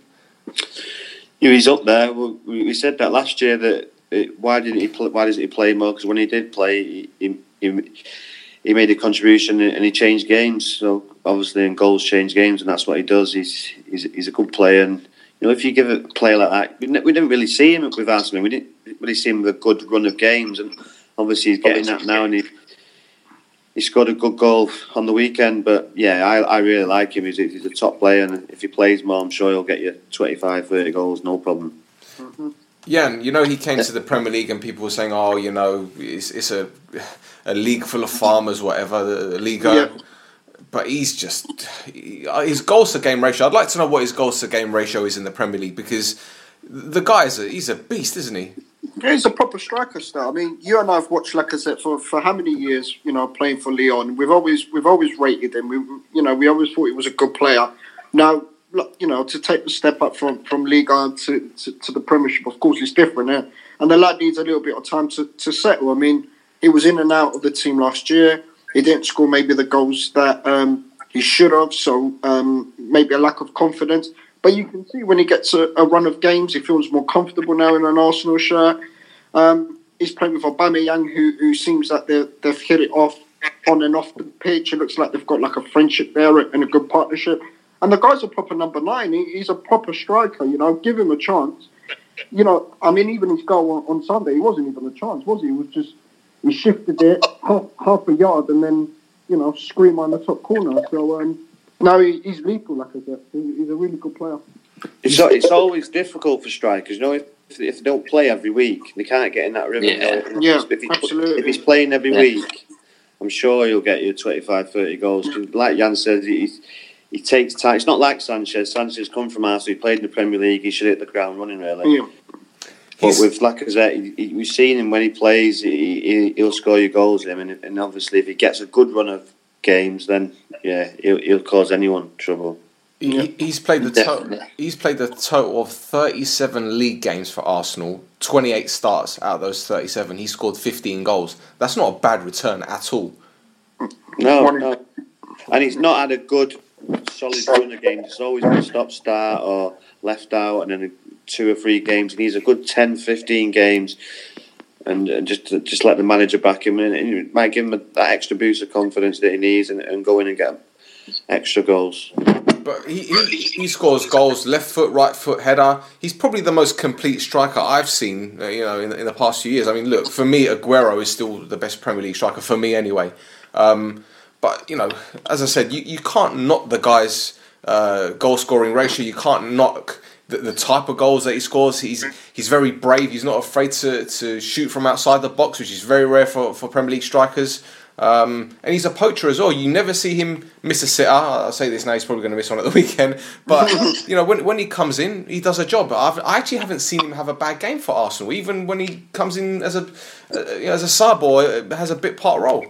Yeah, he's up there. We, we said that last year. That it, why didn't he? Play, why doesn't he play more? Because when he did play, he, he, he he made a contribution and he changed games. So obviously, and goals change games, and that's what he does. He's he's, he's a good player, and you know if you give a player like that, we, we didn't really see him with Arsenal. We didn't really see him with a good run of games, and obviously he's getting that now, and he. He scored a good goal on the weekend, but yeah, I, I really like him. He's, he's a top player, and if he plays more, I'm sure he'll get you twenty-five, thirty goals, no problem. Mm-hmm. Yeah, and you know, he came to the Premier League and people were saying, oh, you know, it's, it's a a league full of farmers, whatever, the, the Liga. Yeah. But he's just... He, his goals to game ratio, I'd like to know what his goals to game ratio is in the Premier League, because the guy's a, he's a beast, isn't he? Yeah, he's a proper striker still. I mean, you and I have watched Lacazette for, for how many years? You know, playing for Lyon. We've always we've always rated him. We you know we always thought he was a good player. Now, look, you know, to take the step up from from Liga to, to, to the Premiership, of course, it's different. Eh? And the lad needs a little bit of time to, to settle. I mean, he was in and out of the team last year. He didn't score maybe the goals that um, he should have. So um, maybe a lack of confidence. But you can see when he gets a, a run of games, he feels more comfortable now in an Arsenal shirt. Um, he's playing with Aubameyang, who who seems that they've, they've hit it off on and off the pitch. It looks like they've got like a friendship there and a good partnership. And the guy's a proper number nine. He, he's a proper striker, you know. Give him a chance. You know, I mean, even his goal on, on Sunday, he wasn't even a chance, was he? He was just, he shifted it half, half a yard and then, you know, scream on the top corner. So, um, no, he, he's lethal, like I said. He, he's a really good player. It's it's always difficult for strikers, you know. If if they don't play every week, they can't get in that rhythm. Yeah, you know? yeah if he's, absolutely. If he's playing every Yeah. week, I'm sure he'll get you twenty-five, thirty goals. 'Cause like Jan said, he he takes time. It's not like Sanchez. Sanchez come from Arsenal. He played in the Premier League. He should hit the ground running, really. Yeah. But He's- with Lacazette, he, he, we've seen him when he plays. He, he he'll score your goals. Him, and, and obviously, if he gets a good run of games, then yeah, he'll, he'll cause anyone trouble. He, he's played the total. Definitely. He's played the total of thirty-seven league games for Arsenal. twenty-eight starts out of those thirty-seven. He scored fifteen goals. That's not a bad return at all. No, One- no, and he's not had a good, solid run of games. It's always been stop start or left out, and then two or three games. He needs a good ten, fifteen games, and, and just just let the manager back him in. And it might give him a, that extra boost of confidence that he needs, and, and go in and get extra goals. But he, he he scores goals, left foot, right foot, header. He's probably the most complete striker I've seen, uh, you know, in, in the past few years. I mean, look, for me, Aguero is still the best Premier League striker for me, anyway. Um, but you know, as I said, you, you can't knock the guy's uh, goal scoring ratio. You can't knock the, the type of goals that he scores. He's he's very brave. He's not afraid to, to shoot from outside the box, which is very rare for, for Premier League strikers. Um, and he's a poacher as well. You never see him miss a sitter. I'll say this now, he's probably going to miss one at the weekend. But, you know, when when he comes in, he does a job. I've, I actually haven't seen him have a bad game for Arsenal, even when he comes in as a uh, you know, as a sub or has a bit part role.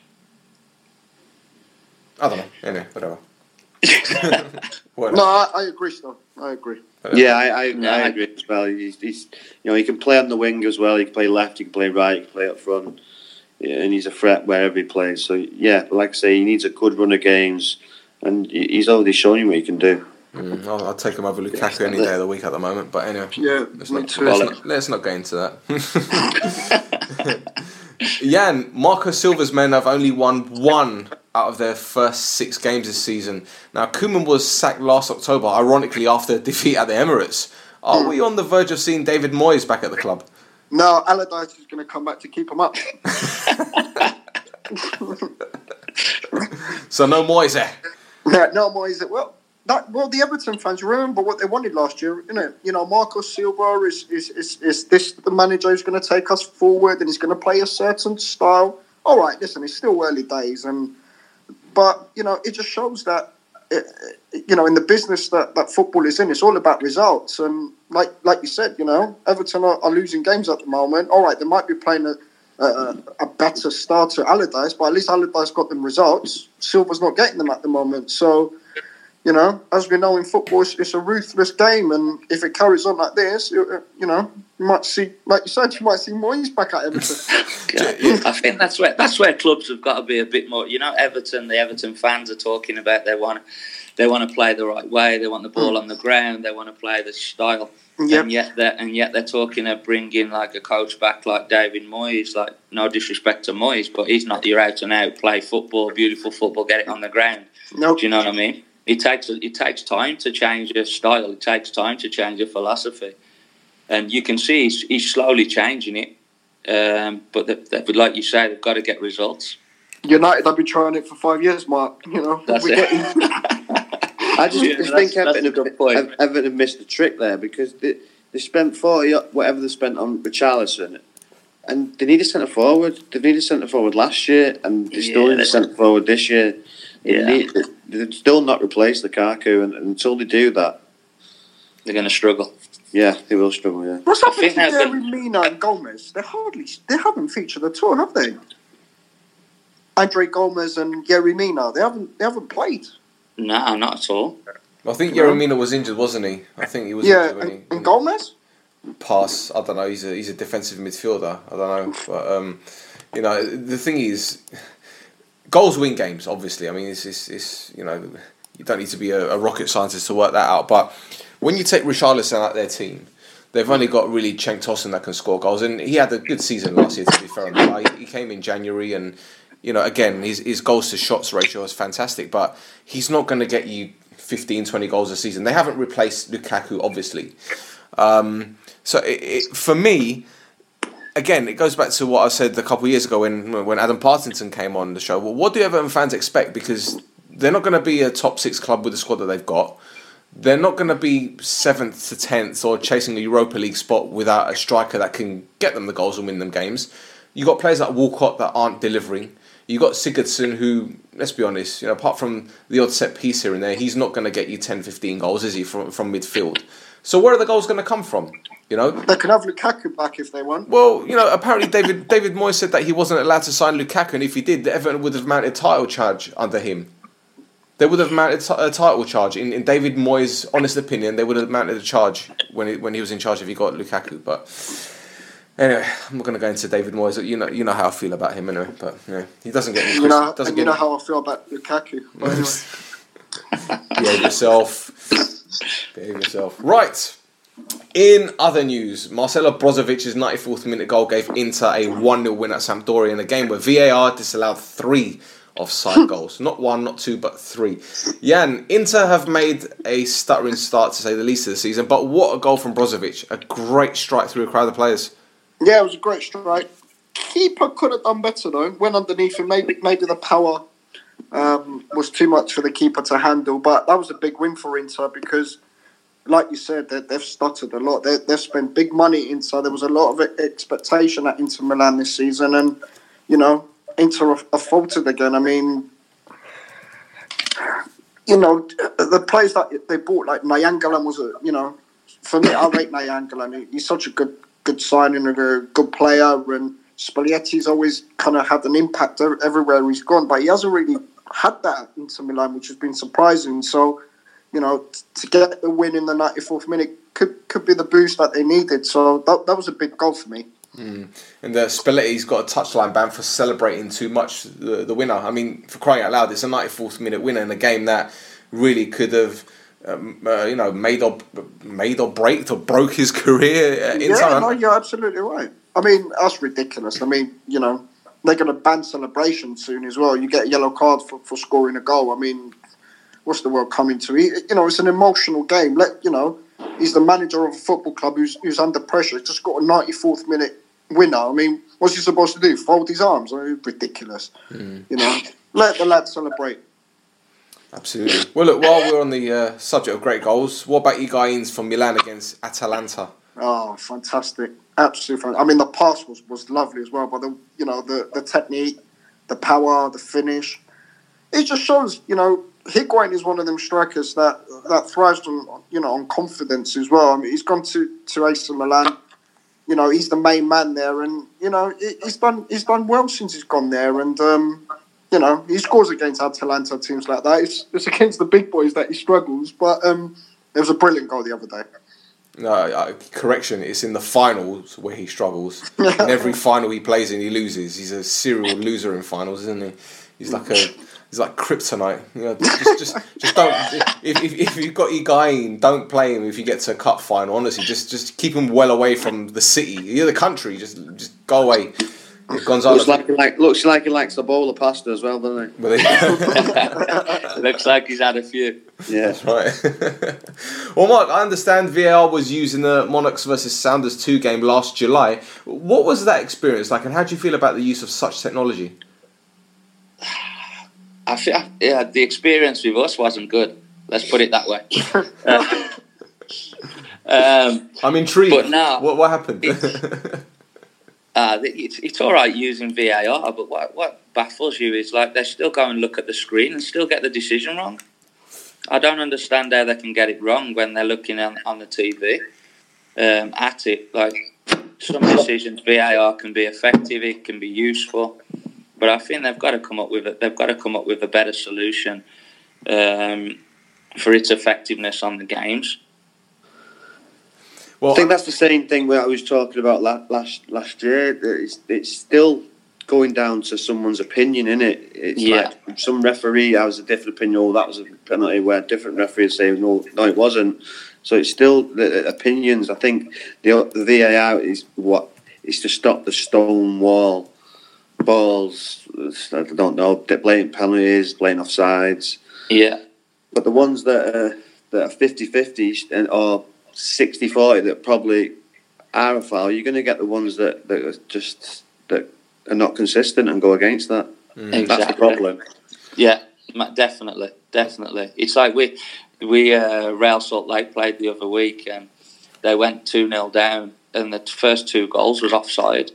I don't know. Anyway, whatever. whatever. No, I, I agree, still. I agree. Yeah, I I, Yeah. I agree as well. He's, he's you know he can play on the wing as well. He can play left. He can play right. He can play up front. Yeah, and he's a threat wherever he plays. So yeah, but like I say, he needs a good run of games, and he- he's already shown you what he can do. Mm, I'll, I'll take him over Lukaku any day of the week at the moment. But anyway, Yeah, let's me not, too. let's, not, let's not get into that. Jan, Marco Silva's men have only won one out of their first six games this season. Now, Koeman was sacked last October, ironically after a defeat at the Emirates. Are mm. we on the verge of seeing David Moyes back at the club? No, Allardyce is going to come back to keep him up. So no Moyes there? No, no Moyes there. Well, that, well, the Everton fans remember what they wanted last year. You know, you know, Marco Silva is is, is is this the manager who's going to take us forward and he's going to play a certain style. All right, listen, it's still early days, and but you know, it just shows that it, you know, in the business that, that football is in, it's all about results. And like like you said, you know, Everton are, are losing games at the moment. All right, they might be playing a a, a better start to Allardyce, but at least Allardyce got them results. Silva's not getting them at the moment, so. You know, as we know in football, it's, it's a ruthless game, and if it carries on like this, you, you know, you might see, like you said, you might see Moyes back at Everton. I think that's where that's where clubs have got to be a bit more. You know, Everton, the Everton fans are talking about they want they want to play the right way, they want the ball mm. on the ground, they want to play the style, yep. and yet they're and yet they're talking of bringing like a coach back like David Moyes. Like, no disrespect to Moyes, but he's not your out and out play football, beautiful football, get it on the ground. No, do you know what I mean? It takes it takes time to change your style. It takes time to change your philosophy, and you can see he's, he's slowly changing it. Um, but they, they, like you say, they've got to get results. United have been trying it for five years, Mark. You know, that's we're it. Getting... I just, yeah, just that's, think Everton have, Everton have missed the trick there because they, they spent forty whatever they spent on Richarlison, and they need a centre forward. They need a centre forward last year, and they still yeah, need a centre forward this year. Yeah. Need, they've still not replaced Lukaku, and, and until they do that, they're going to struggle. Yeah, they will struggle. Yeah. What's happened to Yerry Mina and Gomez? They hardly, they haven't featured at all, have they? Andre Gomez and Yerry Mina, they haven't, they haven't played. No, not at all. I think Yerry Mina was injured, wasn't he? I think he was yeah, injured when and, he. and Gomez. Pass. I don't know. He's a he's a defensive midfielder. I don't know, but um, you know, the thing is. Goals win games, obviously. I mean, it's, it's, it's you know, you don't need to be a, a rocket scientist to work that out. But when you take Richarlison out their team, they've only got really Cenk Tosun that can score goals. And he had a good season last year, to be fair enough. He came in January and, you know, again, his, his goals to shots ratio is fantastic. But he's not going to get you fifteen, twenty goals a season. They haven't replaced Lukaku, obviously. Um, so it, it, for me... Again, it goes back to what I said a couple of years ago when when Adam Partington came on the show. Well, what do Everton fans expect? Because they're not going to be a top six club with the squad that they've got. They're not going to be seventh to tenth or chasing a Europa League spot without a striker that can get them the goals and win them games. You've got players like Walcott that aren't delivering. You've got Sigurdsson who, let's be honest, you know, apart from the odd set piece here and there, he's not going to get you ten, fifteen goals, is he, from, from midfield? So where are the goals going to come from? You know, they can have Lukaku back if they want. Well, you know, apparently David David Moyes said that he wasn't allowed to sign Lukaku, and if he did, Everton would have mounted title charge under him. They would have mounted a title charge. In, in David Moyes' honest opinion, they would have mounted a charge when he, when he was in charge if he got Lukaku. But anyway, I'm not going to go into David Moyes. You know, you know how I feel about him anyway. But yeah, he doesn't get. You know, doesn't get you know how I feel about Lukaku. Anyway. Behave yourself. Behave yourself. Right. In other news, Marcelo Brozovic's ninety-fourth minute goal gave Inter a one nil win at Sampdoria in a game where V A R disallowed three offside goals. Not one, not two, but three. Jan, Inter have made a stuttering start, to say the least, of the season, but what a goal from Brozovic. A great strike through a crowd of players. Yeah, it was a great strike. Keeper could have done better, though. Went underneath him. Maybe, maybe the power um, was too much for the keeper to handle, but that was a big win for Inter because... Like you said, they've stuttered a lot. They, they've spent big money Inter. There was a lot of expectation at Inter Milan this season, and you know, Inter are faltered again. I mean, you know, the players that they bought, like Nayangalan was a, you know, for me, I rate Nayangalan. He's such a good, good signing and a good player, and Spalletti's always kind of had an impact everywhere he's gone, but he hasn't really had that at Inter Milan, which has been surprising. So. You know, to get the win in the ninety-fourth minute could could be the boost that they needed. So that that was a big goal for me. Mm. And the Spalletti's got a touchline ban for celebrating too much the, the winner. I mean, for crying out loud, it's a ninety-fourth minute winner in a game that really could have, um, uh, you know, made or made or break or broke his career uh, in yeah, time. no, you're absolutely right. I mean, that's ridiculous. I mean, you know, they're going to ban celebration soon as well. You get a yellow card for, for scoring a goal. I mean, what's the world coming to? He, you know, it's an emotional game. Let you know, he's the manager of a football club who's who's under pressure. He's just got a ninety-fourth minute winner. I mean, what's he supposed to do? Fold his arms? I mean, ridiculous. Mm. You know, let the lad celebrate. Absolutely. Well, look, while we're on the uh, subject of great goals, what about Higuain's from Milan against Atalanta? Oh, fantastic. Absolutely fantastic. I mean, the pass was, was lovely as well, but the you know the, the technique, the power, the finish. It just shows, you know, Higuain is one of them strikers that that thrives on, you know, on confidence as well. I mean, he's gone to, to A C Milan. You know, he's the main man there, and you know, he's done he's done well since he's gone there. And um, you know, he scores against Atalanta, teams like that. It's it's against the big boys that he struggles. But um, it was a brilliant goal the other day. No, uh, correction. It's in the finals where he struggles. In every final he plays in, he loses. He's a serial loser in finals, isn't he? He's like a he's like kryptonite. You know, just just just don't. If if, if you've got Higuain, don't play him if you get to a cup final. Honestly, just just keep him well away from the city. You're the country. Just just go away. Gonzalo looks like he like looks like he likes a bowl of pasta as well, doesn't he? Looks like he's had a few. Yeah, that's right. Well, Mark, I understand V A R was used in the Monarchs versus Sounders two game last July. What was that experience like, and how do you feel about the use of such technology? I feel, yeah, the experience with us wasn't good. Let's put it that way. uh, um, I'm intrigued. But now, what what happened? Uh, it's, it's all right using V A R, but what, what baffles you is like they still go and look at the screen and still get the decision wrong. I don't understand how they can get it wrong when they're looking on, on the T V um, at it. Like some decisions, V A R can be effective, it can be useful, but I think they've got to come up with a, they've got to come up with a better solution um, for its effectiveness on the games. Well, I think that's the same thing where I was talking about last last year. It's, it's still going down to someone's opinion, isn't it? It's yeah. Like some referee has a different opinion. Oh, that was a penalty. Where different referees say no, no, it wasn't. So it's still the opinions. I think the, the V A R is what is to stop the stone wall balls. I don't know, blatant penalties, blatant offsides. Yeah. But the ones that are that are fifty-fifty and or sixty forty that probably are a foul, you're going to get the ones that, that are just that are not consistent and go against that. Mm. Exactly. That's the problem. Yeah, definitely, definitely. It's like we we uh, Real Salt Lake played the other week and they went two nil down and the first two goals was offside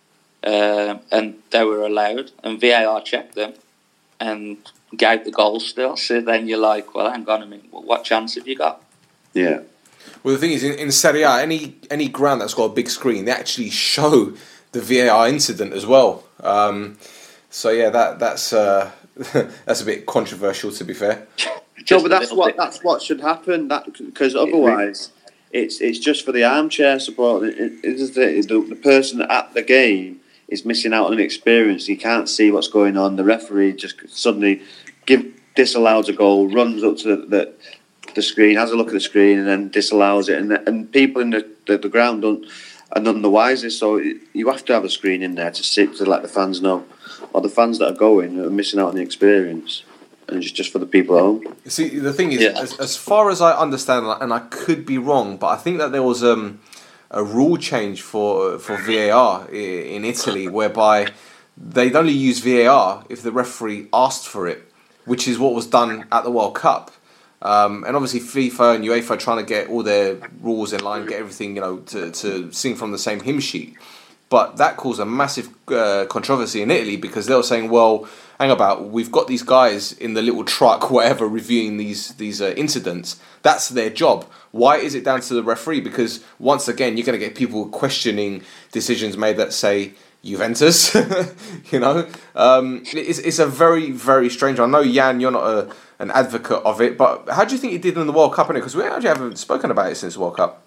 um, and they were allowed and V A R checked them and gave the goals still. So then you're like, well, hang on a minute, what chance have you got? Yeah. Well, the thing is, in, in Serie A, any any ground that's got a big screen, they actually show the V A R incident as well. Um, so yeah, that that's uh, that's a bit controversial, to be fair. No, but that's what that's what should happen. That because otherwise, it's it's just for the armchair support. It, it, it, the, the person at the game is missing out on an experience. He can't see what's going on. The referee just suddenly give disallows a goal, runs up to the. the the screen, has a look at the screen and then disallows it, and and people in the, the, the ground don't are none the wiser, so you have to have a screen in there to sit to let the fans know, or the fans that are going are missing out on the experience, and it's just for the people at home. See, the thing is, yeah. as, as far as I understand, and I could be wrong, but I think that there was um, a rule change for for V A R in Italy, whereby they'd only use V A R if the referee asked for it, which is what was done at the World Cup. Um, and obviously FIFA and UEFA are trying to get all their rules in line, get everything, you know, to, to sing from the same hymn sheet. But that caused a massive uh, controversy in Italy because they were saying, well, hang about, we've got these guys in the little truck, whatever, reviewing these these uh, incidents. That's their job. Why is it down to the referee? Because once again, you're going to get people questioning decisions made that say Juventus, you know. Um, it's, it's a very, very strange one. I know, Jan, you're not a... an advocate of it, but how do you think he did in the World Cup? Because we actually haven't spoken about it since the World Cup.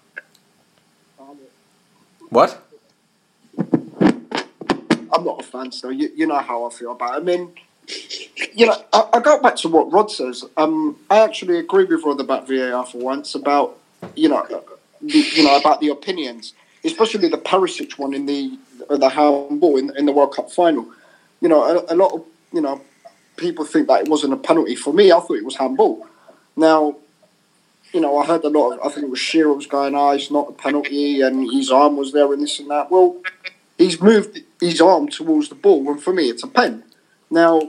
What? I'm not a fan, so you, you know how I feel about it. I mean, you know, I, I go back to what Rod says. Um, I actually agree with Rod about V A R for once, about, you know, the, you know, about the opinions, especially the Perisic one in the the handball in, in the World Cup final. you know, a, a lot of, you know, people think that it wasn't a penalty. For me, I thought it was handball. Now, you know, I heard a lot of, I think it was Shearer was going, ah, oh, it's not a penalty, and his arm was there and this and that. Well, he's moved his arm towards the ball, and for me, it's a pen. Now,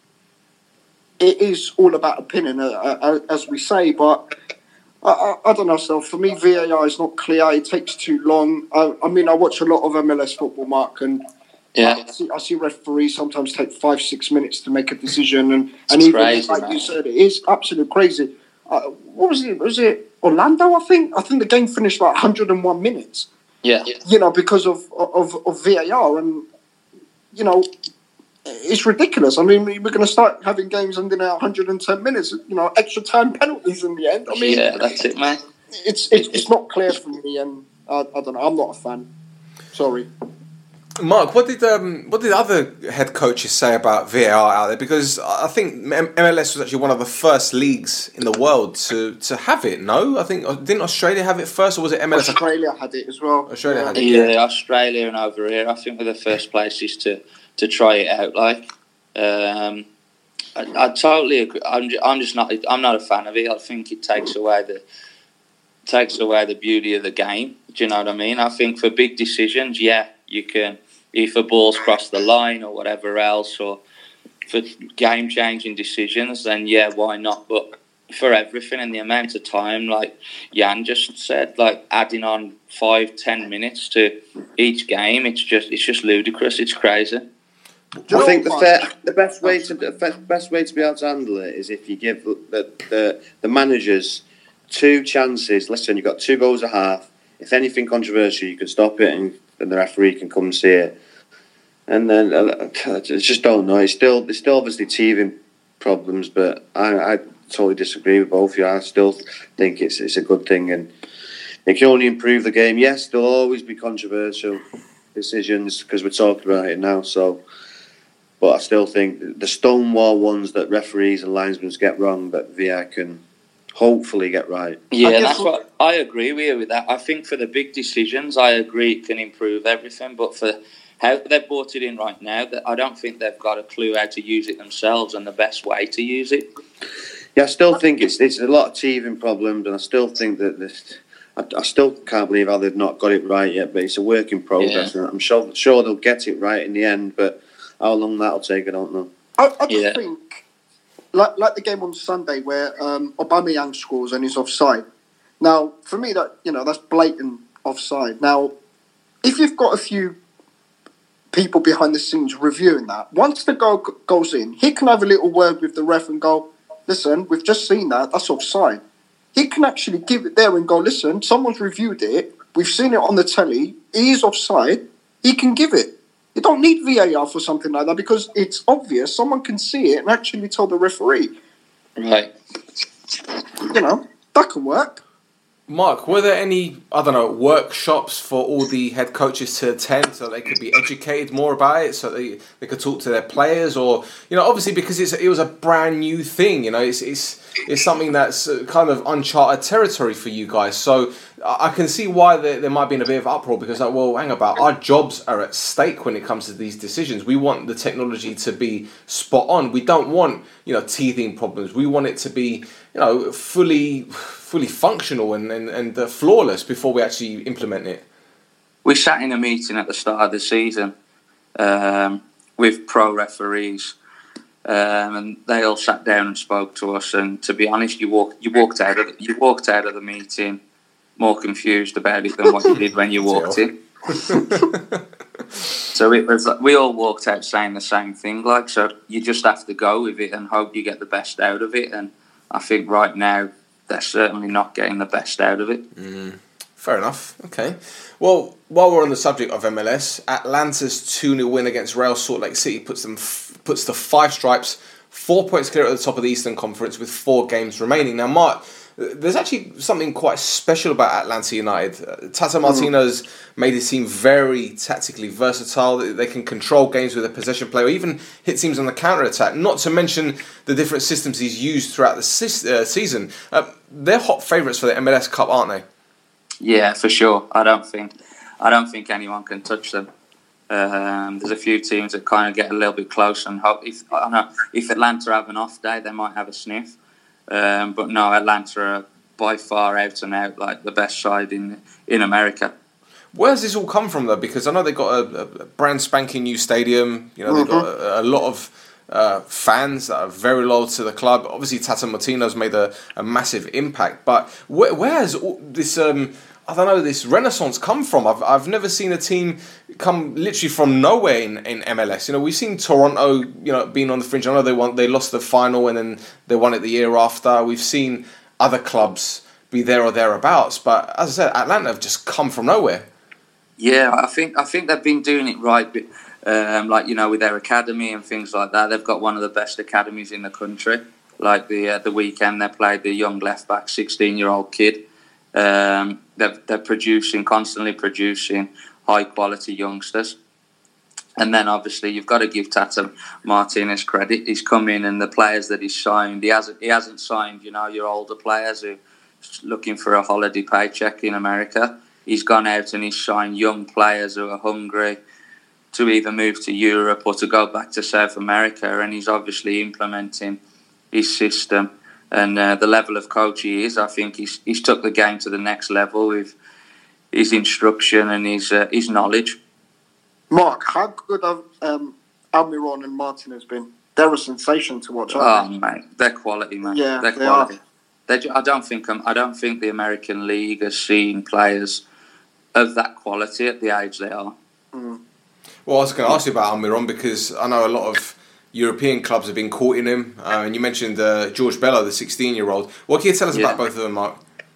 it is all about opinion, uh, uh, as we say, but I, I, I don't know, so for me, V A R is not clear. It takes too long. I, I mean, I watch a lot of M L S football, Mark, and yeah. I, see, I see referees sometimes take five, six minutes to make a decision, and, and even, crazy, like man. You said, it is absolutely crazy. Uh, what was it? Was it Orlando, I think? I think the game finished like one hundred and one minutes. Yeah. You know, because of, of, of V A R, and, you know, it's ridiculous. I mean, we're going to start having games ending at one hundred and ten minutes, you know, extra time penalties in the end. I mean, yeah, that's it, man. It's it's, it's not clear for me, and I, I don't know. I'm not a fan. Sorry. Mark, what did um, what did other head coaches say about V A R out there? Because I think M L S was actually one of the first leagues in the world to, to have it. No, I think didn't Australia have it first, or was it M L S? Australia had it as well. Australia yeah. had it. Yeah, Australia and over here, I think were the first places to, to try it out. Like, um, I, I totally agree. I'm just, I'm just not I'm not a fan of it. I think it takes away the takes away the beauty of the game. Do you know what I mean? I think for big decisions, yeah, you can. If a ball's crossed the line or whatever else, or for game-changing decisions, then yeah, why not? But for everything and the amount of time, like Jan just said, like adding on five, ten minutes to each game, it's just it's just ludicrous. It's crazy. I think the fair, the best way to the best way to be able to handle it is if you give the the, the managers two chances. Listen, you've got two goals a half. If anything controversial, you can stop it, and, and the referee can come and see it. And then uh, I just don't know. It's still it's still obviously teething problems, but I, I totally disagree with both of you. I still think it's it's a good thing, and it can only improve the game. Yes, there'll always be controversial decisions because we're talking about it now. So, but I still think the stonewall ones that referees and linesmen get wrong, that V A R can hopefully get right. Yeah, that's what I agree with you with that. I think for the big decisions, I agree it can improve everything, but for how they've brought it in right now, that I don't think they've got a clue how to use it themselves and the best way to use it. Yeah, I still think it's it's a lot of teething problems, and I still think that this. I, I still can't believe how they've not got it right yet, but it's a work in progress, yeah. And I'm sure sure they'll get it right in the end. But how long that'll take, I don't know. I, I just yeah. think, like like the game on Sunday where um, Aubameyang scores and he's offside. Now, for me, that you know that's blatant offside. Now, if you've got a few people behind the scenes reviewing that, once the goal g- goes in, he can have a little word with the ref and go, listen, we've just seen that, that's offside. He can actually give it there and go, listen, someone's reviewed it, we've seen it on the telly, he is offside, he can give it. You don't need V A R for something like that because it's obvious, someone can see it and actually tell the referee. Right. You know, that can work. Mark, were there any, I don't know, workshops for all the head coaches to attend so they could be educated more about it, so they, they could talk to their players? Or, you know, obviously because it's it was a brand new thing, you know, it's it's it's something that's kind of uncharted territory for you guys. So I can see why there, there might be a bit of uproar because, like, well, hang about, our jobs are at stake when it comes to these decisions. We want the technology to be spot on. We don't want, you know, teething problems. We want it to be, you know, fully... fully functional and, and, and uh, flawless before we actually implement it. We sat in a meeting at the start of the season um, with pro referees, um, and they all sat down and spoke to us. And to be honest, you walked you walked out of the, you walked out of the meeting more confused about it than what you did when you walked in. So it was we all walked out saying the same thing. Like, so you just have to go with it and hope you get the best out of it. And I think right now, they're certainly not getting the best out of it. Mm, fair enough. Okay. Well, while we're on the subject of M L S, Atlanta's two nil win against Real Salt Lake City puts them f- puts the five stripes, four points clear at the top of the Eastern Conference with four games remaining. Now, Mark, there's actually something quite special about Atlanta United. Uh, Tata Martino's made it seem very tactically versatile. They can control games with a possession play or even hit teams on the counter-attack, not to mention the different systems he's used throughout the se- uh, season. Uh, they're hot favourites for the M L S Cup, aren't they? Yeah, for sure. I don't think I don't think anyone can touch them. Um, there's a few teams that kind of get a little bit close, and hope if I don't know if Atlanta have an off day, they might have a sniff. Um, but no, Atlanta are by far out and out like the best side in in America. Where's this all come from though? Because I know they got a, a brand spanking new stadium. You know, they've got a, a lot of uh, fans that are very loyal to the club. Obviously, Tata Martino's made a, a massive impact. But where, where has all this, um, I don't know, this renaissance come from? I've I've never seen a team come literally from nowhere in, in M L S. You know, we've seen Toronto, you know, being on the fringe. I know they won, they lost the final and then they won it the year after. We've seen other clubs be there or thereabouts. But as I said, Atlanta have just come from nowhere. Yeah, I think I think they've been doing it right, but, um, like you know, with their academy and things like that. They've got one of the best academies in the country. Like the uh, the weekend they played the young left back, sixteen year old kid. Um, they're they're producing constantly producing high quality youngsters. And then obviously you've got to give Tata Martinez credit. He's come in and the players that he's signed, he hasn't he hasn't signed, you know, your older players who are looking for a holiday paycheck in America. He's gone out and he's signed young players who are hungry to either move to Europe or to go back to South America, and he's obviously implementing his system and uh, the level of coach he is. I think he's he's took the game to the next level with his instruction and his uh, his knowledge. Mark, how good have um, Almiron and Martinez been? They're a sensation to watch. Oh, they? mate, they're quality, man. Yeah, they're they quality. are. They, I don't think um, I don't think the American League has seen players of that quality at the age they are. Mm. Well, I was going to ask you about Almiron because I know a lot of European clubs have been courting him, uh, and you mentioned uh, George Bello, the sixteen-year-old. What can you tell us Yeah. about both of them, Mark?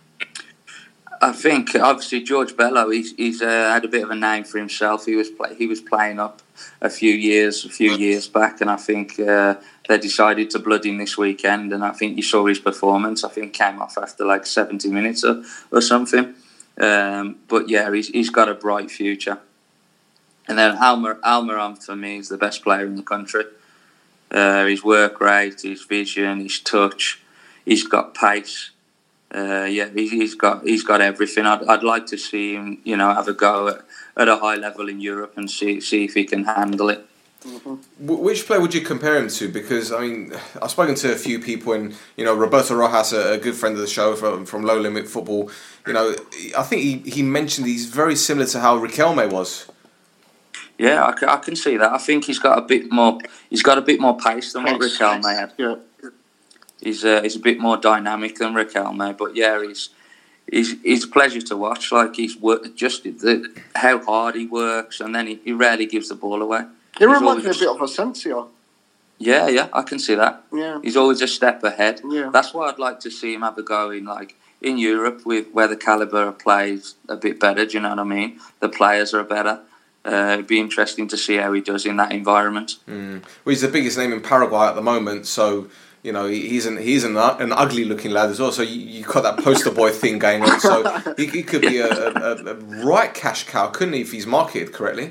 I think obviously George Bello, he's he's uh, had a bit of a name for himself. He was play, he was playing up a few years a few years back, and I think uh, they decided to blood him this weekend. And I think you saw his performance. I think came off after like seventy minutes or, or something. Um, but yeah, he's he's got a bright future. And then Almir, Almiron for me is the best player in the country. Uh, his work rate, his vision, his touch, he's got pace. Uh, yeah, he's, he's got he's got everything. I'd I'd like to see him, you know, have a go at, at a high level in Europe and see see if he can handle it. Mm-hmm. Which player would you compare him to? Because I mean, I've spoken to a few people, and you know, Roberto Rojas, a, a good friend of the show from from Low Limit Football. You know, I think he, he mentioned he's very similar to how Riquelme was. Yeah, I can, I can see that. I think he's got a bit more. He's got a bit more pace than what Riquelme had. Yeah. He's uh, he's a bit more dynamic than Riquelme, but yeah, he's he's he's a pleasure to watch. Like he's work, just the, how hard he works, and then he, he rarely gives the ball away. He He's reminds me a always- bit of Asensio. Yeah, yeah, I can see that. Yeah. He's always a step ahead. Yeah. That's why I'd like to see him have a go in like in Europe with where the caliber of play is a bit better. Do you know what I mean? The players are better. Uh, it'd be interesting to see how he does in that environment. Mm. Well, he's the biggest name in Paraguay at the moment, so you know he- he's an he's an, an ugly looking lad as well. So you you got that poster boy thing going on. So he, he could be a, a, a right cash cow, couldn't he, if he's marketed correctly?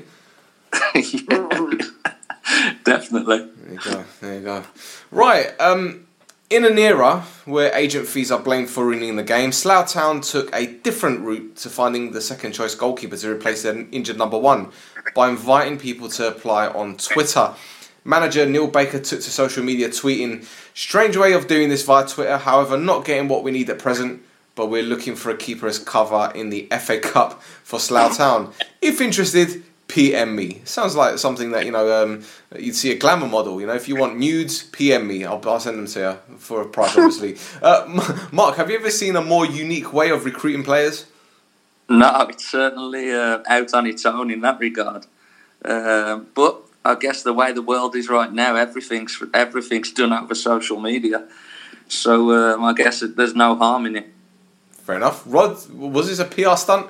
Definitely. There you go. There you go. Right. Um, in an era where agent fees are blamed for ruining the game, Slough Town took a different route to finding the second choice goalkeeper to replace their injured number one by inviting people to apply on Twitter. Manager Neil Baker took to social media tweeting, "Strange way of doing this via Twitter, however, not getting what we need at present, but we're looking for a keeper as cover in the F A Cup for Slough Town. If interested, P M me." Sounds like something that, you know, um, you'd see a glamour model. You know, if you want nudes, P M me. I'll, I'll send them to you for a price, obviously. uh, Mark, have you ever seen a more unique way of recruiting players? No, it's certainly uh, out on its own in that regard. Uh, but I guess the way the world is right now, everything's everything's done over social media. So um, I guess it, there's no harm in it. Fair enough. Rod, was this a P R stunt?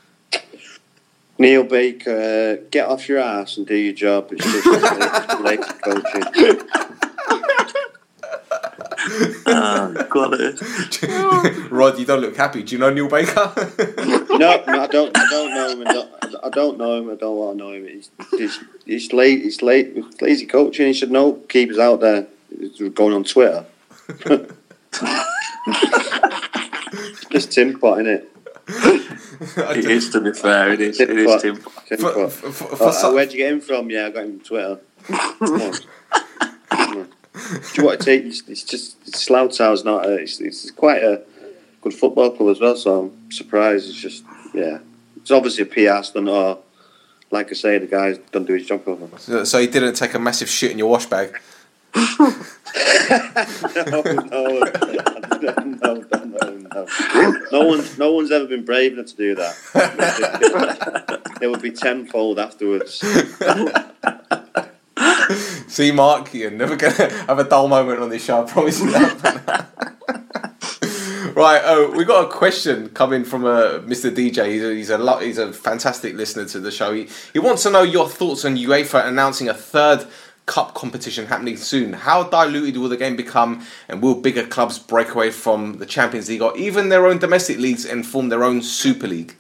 Neil Baker, uh, get off your ass and do your job. It's just related coaching. Oh, quality. Rod, you don't look happy. Do you know Neil Baker? No, no, I don't. I don't know him. I don't, I don't know him. I don't want to know him. He's, he's, he's late. He's late. Lazy coaching. He should know keepers out there going on Twitter. Just Tim potting it. It is, to be fair. It is. It is Tim. For, for, for, for oh, some- where'd you get him from? Yeah, I got him from Twitter. Come on. Come on. Do you want to take? It's, it's just Slough Town's not. A, it's, it's quite a good football club as well. So I'm surprised. It's just yeah. It's obviously a P R stunt, or like I say, the guy don't do his job properly. So, so he didn't take a massive shit in your wash bag. no, no, no, no, no, no. No one's, no one's ever been brave enough to do that. There would be tenfold afterwards. See, Mark, you're never going to have a dull moment on this show, I promise you that. Right, oh, we got a question coming from uh, Mister D J. He's a, he's a lo- he's a fantastic listener to the show. He, he wants to know your thoughts on UEFA announcing a third cup competition happening soon. How diluted will the game become, and will bigger clubs break away from the Champions League or even their own domestic leagues and form their own Super League?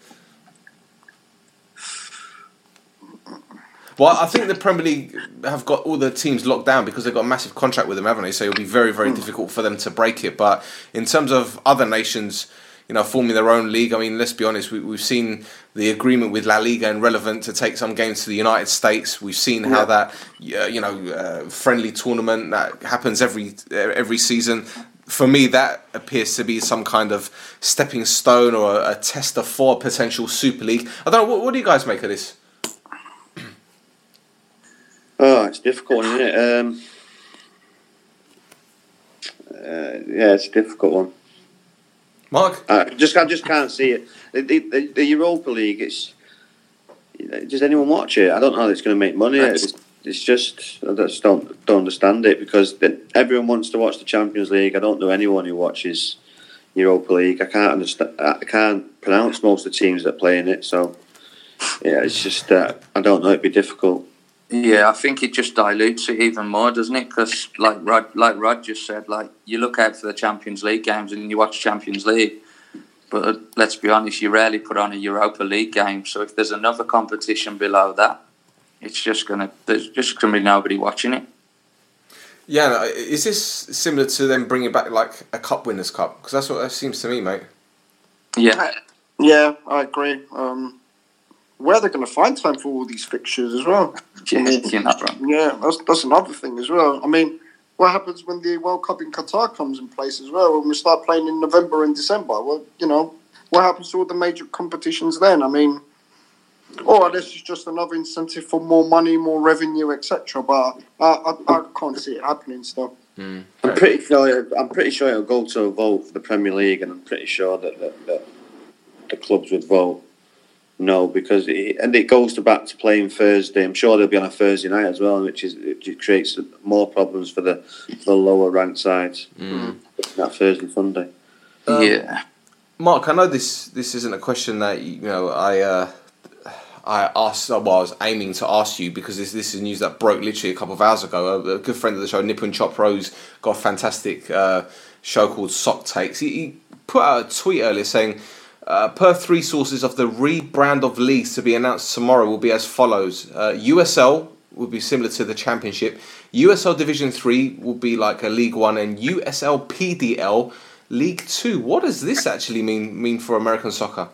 Well, I think the Premier League have got all the teams locked down because they've got a massive contract with them, haven't they? So it'll be very, very difficult for them to break it. But in terms of other nations, you know, forming their own league, I mean, let's be honest, we, we've seen the agreement with La Liga and Relevant to take some games to the United States. We've seen how that, uh, you know, uh, friendly tournament that happens every every season. For me, that appears to be some kind of stepping stone or a, a tester for a potential Super League. I don't know, what, what do you guys make of this? Oh, it's difficult, isn't it? Um, uh, yeah, it's a difficult one. Mark? I just, I just can't see it. The, the, the Europa League, it's. Does anyone watch it? I don't know. That it's going to make money. It's, it's just I just don't don't understand it because everyone wants to watch the Champions League. I don't know anyone who watches Europa League. I can't understand. I can't pronounce most of the teams that play in it. So yeah, it's just uh, I don't know. It'd be difficult. Yeah, I think it just dilutes it even more, doesn't it? Because, like Rod, like Rod just said, like you look out for the Champions League games and you watch Champions League, but uh, let's be honest, you rarely put on a Europa League game. So if there's another competition below that, it's just gonna there's just gonna be nobody watching it. Yeah, is this similar to them bringing back like a Cup Winners' Cup? Because that's what that seems to me, mate. Yeah, Yeah, I agree. Um, where are they going to find time for all these fixtures as well? yeah, you're not wrong. Yeah, that's that's another thing as well. I mean, what happens when the World Cup in Qatar comes in place as well? When we start playing in November and December, well, you know, what happens to all the major competitions then? I mean, or this is just another incentive for more money, more revenue, et cetera. But I, I, I can't see it happening still. Mm. I'm pretty sure. I'm pretty sure it'll go to a vote for the Premier League, and I'm pretty sure that, that, that the clubs would vote no, because it, and it goes to back to playing Thursday. I'm sure they'll be on a Thursday night as well, which is it creates more problems for the for the lower ranked sides. Mm. That Thursday, Sunday. Um, yeah, Mark, I know this this isn't a question that you know I uh, I asked. Well, I was aiming to ask you because this this is news that broke literally a couple of hours ago. A, a good friend of the show, Nipun Chopra's got a fantastic uh, show called Sock Takes. He, he put out a tweet earlier saying, uh, per three sources of the rebrand of leagues to be announced tomorrow will be as follows: uh, U S L will be similar to the Championship. U S L Division Three will be like a League One, and U S L P D L League Two. What does this actually mean mean for American soccer?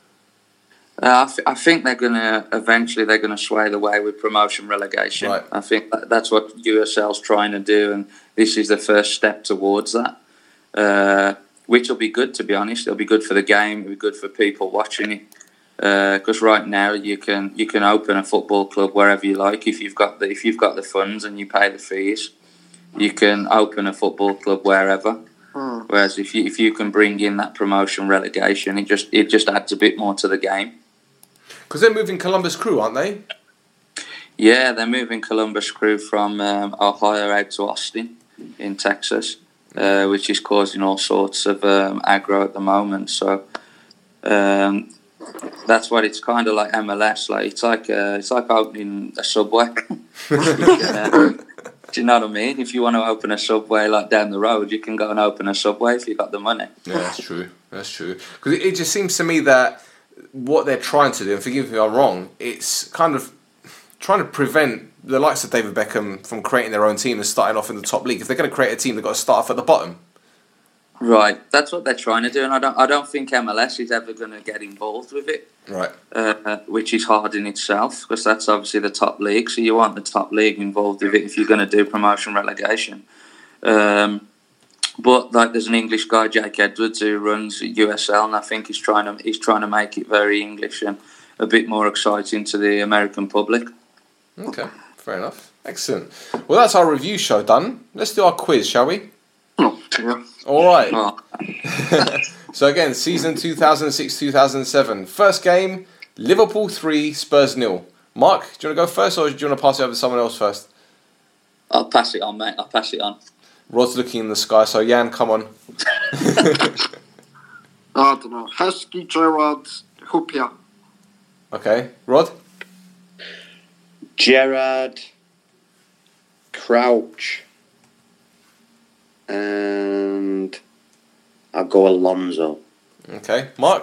Uh, I, th- I think they're gonna eventually they're gonna sway the way with promotion relegation. Right. I think that, that's what U S L's trying to do, and this is the first step towards that. Uh, which will be good, to be honest. It'll be good for the game. It'll be good for people watching it. Because uh, right now you can you can open a football club wherever you like if you've got the if you've got the funds and you pay the fees. You can open a football club wherever. Mm. Whereas if you if you can bring in that promotion relegation, it just it just adds a bit more to the game. Because they're moving Columbus Crew, aren't they? Yeah, they're moving Columbus Crew from um, Ohio out to Austin in Texas, uh, which is causing all sorts of um, aggro at the moment. So um, that's what it's kind of like M L S. Like it's like uh, it's like opening a Subway. uh, do you know what I mean? If you want to open a Subway like down the road, you can go and open a Subway if you've got the money. Yeah, that's true. That's true. Because it, it just seems to me that what they're trying to do, and forgive me if I'm wrong, it's kind of trying to prevent the likes of David Beckham from creating their own team and starting off in the top league. If they're going to create a team, they've got to start off at the bottom. Right, that's what they're trying to do, and I don't, I don't think M L S is ever going to get involved with it. Right. Uh, which is hard in itself, because that's obviously the top league. So you want the top league involved with it if you're going to do promotion relegation. Um, but like, there's an English guy, Jake Edwards, who runs U S L, and I think he's trying to he's trying to make it very English and a bit more exciting to the American public. Okay, fair enough. Excellent. Well, that's our review show done. Let's do our quiz, shall we? Oh, dear. All right. Oh. So again, season two thousand six two thousand seven. First game, Liverpool three, Spurs nil. Mark, do you want to go first, or do you want to pass it over to someone else first? I'll pass it on, mate. I'll pass it on. Rod's looking in the sky, so Jan, come on. I don't know. Heskey, Gerrard, Hupia. Okay, Rod? Gerrard, Crouch, and I'll go Alonso. Okay, Mark?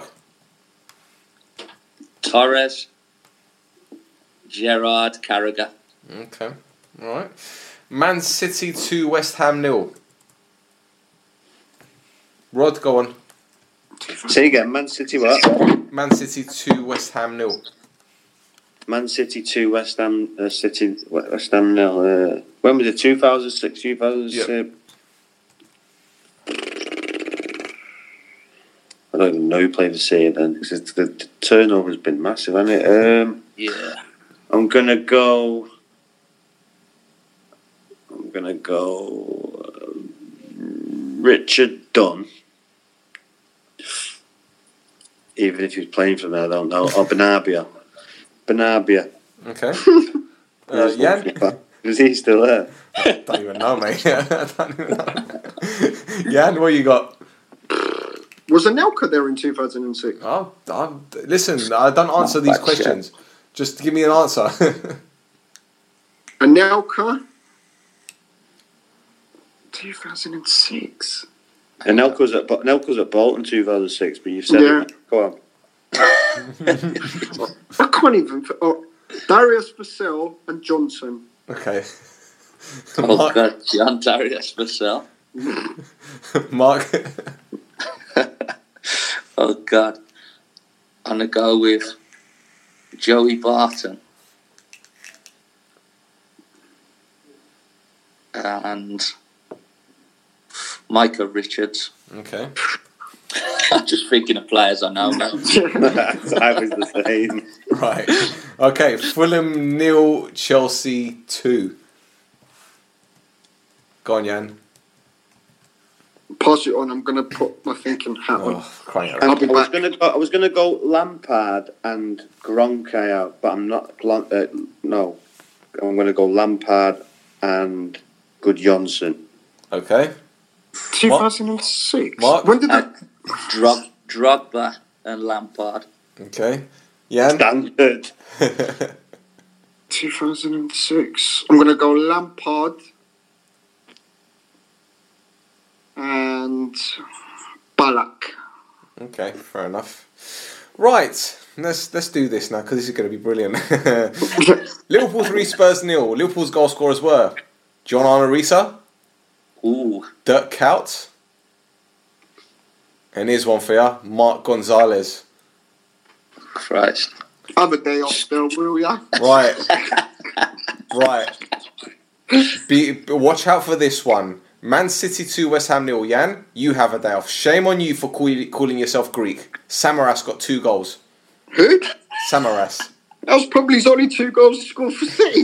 Torres, Gerrard, Carragher. Okay, all right. Man City two, West Ham nil. Rod, go on. Say again, Man City what? Man City two, West Ham nil. Man City two, West Ham uh, City, West Ham nil. Uh, when was it? two thousand six, two thousand seven? Yep. I don't even know who played for City then, because the, the turnover has been massive, hasn't it? Um, Yeah. I'm gonna go. I'm gonna go. Uh, Richard Dunn. Even if he's playing for me, I don't know. Or Benabia. Benabia. Okay. Uh, Jan? Is he still there? I don't even know, mate. I don't even know. Jan, what you got? Was Anelka there in two thousand six? Oh, I'm, listen, I don't answer these questions. Just give me an answer. Anelka? two thousand six. And Nelko's at Nelko's at Bolton two thousand six, but you've said Yeah. it. Go on. I can't even. Oh, Darius Vassell and Johnson. Okay. Oh, Mark? God, John Darius Vassell. Mark? Oh, God. I'm going to go with Joey Barton. And Micah Richards. Okay. I'm just thinking of players I know now. I was the same. Right. Okay, Fulham nil, Chelsea two. Go on, Jan. Pass it on. I'm going to put my thinking hat on. Oh, crying out And loud. I'll be I was back. gonna go. I was gonna go Lampard and Gronke out, but I'm not. Uh, no, I'm gonna go Lampard and Good Johnson. Okay. two thousand six. Mark? When did Uh, that? Drog, Drogba and Lampard. Okay. Jan? Standard. two thousand six. I'm going to go Lampard and Ballack. Okay, fair enough. Right, let's let's do this now, because this is going to be brilliant. Liverpool three, Spurs nil. Liverpool's goal scorers were John Arnorisa, Ooh. Dirk Kuyt, and here's one for you, Mark Gonzalez. Christ. Have a day off there, will ya? Right, right. Be, watch out for this one. Man City two, West Ham nil. Jan, you have a day off. Shame on you for call, calling yourself Greek. Samaras got two goals. Who? Samaras. That was probably his only two goals to score for City.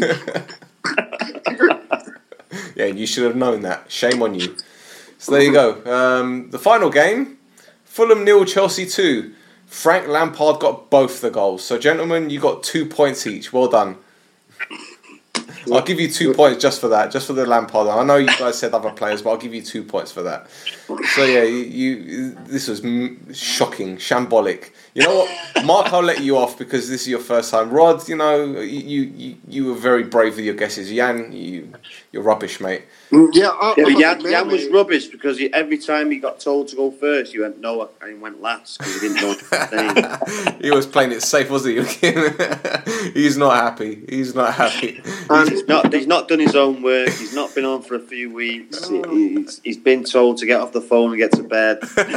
Yeah, you should have known that. Shame on you. So there you go. Um, the final game, Fulham nil, Chelsea two. Frank Lampard got both the goals. So gentlemen, you got two points each. Well done. I'll give you two points just for that, just for the Lampard. I know you guys said other players, but I'll give you two points for that. So yeah, you, you this was m- shocking, shambolic. You know what, Mark? I'll let you off because this is your first time. Rod, you know you you, you were very brave with your guesses. Jan, you you're rubbish, mate. Yeah, I, Yeah, I but Jan, admit, Jan was mate. rubbish because he, every time he got told to go first, he went no, and he went last because he didn't know what to say. He was playing it safe, wasn't he? He's not happy. He's not happy. He's And he's not he's not done his own work. He's not been on for a few weeks. He's, he's been told to get off the phone and get to bed.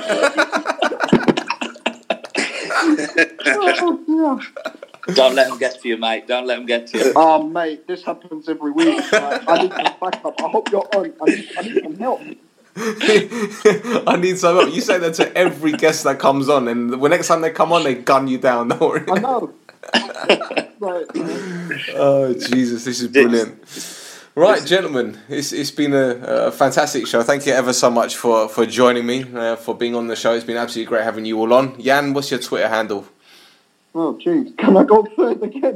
Don't let him get to you, mate. Don't let him get to you. Oh, mate, this happens every week. Like, I need some backup. I hope you're on. I need, I need some help. I need some help. You say that to every guest that comes on, and the next time they come on, they gun you down. Don't worry. I know. Right. Oh, Jesus, this is brilliant. Right, gentlemen, it's it's been a, a fantastic show. Thank you ever so much for, for joining me, uh, for being on the show. It's been absolutely great having you all on. Jan, what's your Twitter handle? Oh, jeez. Can I go first again?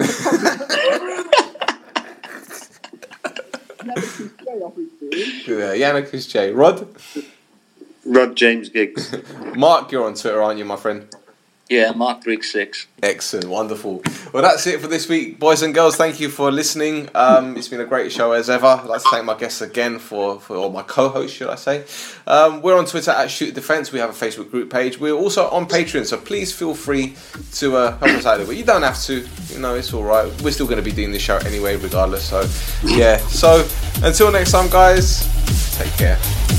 Yeah, Yannickus J. Rod? Rod James Giggs. Mark, you're on Twitter, aren't you, my friend? Yeah, Mark Briggs six. Excellent, wonderful. Well, that's it for this week, boys and girls. Thank you for listening. Um, it's been a great show as ever. I'd like to thank my guests again for, for or my co-host, should I say. Um, we're on Twitter at Shoot Defence. We have a Facebook group page. We're also on Patreon, so please feel free to uh, help us out there. But you don't have to. You know, it's all right. We're still going to be doing this show anyway, regardless. So, yeah. So, until next time, guys, take care.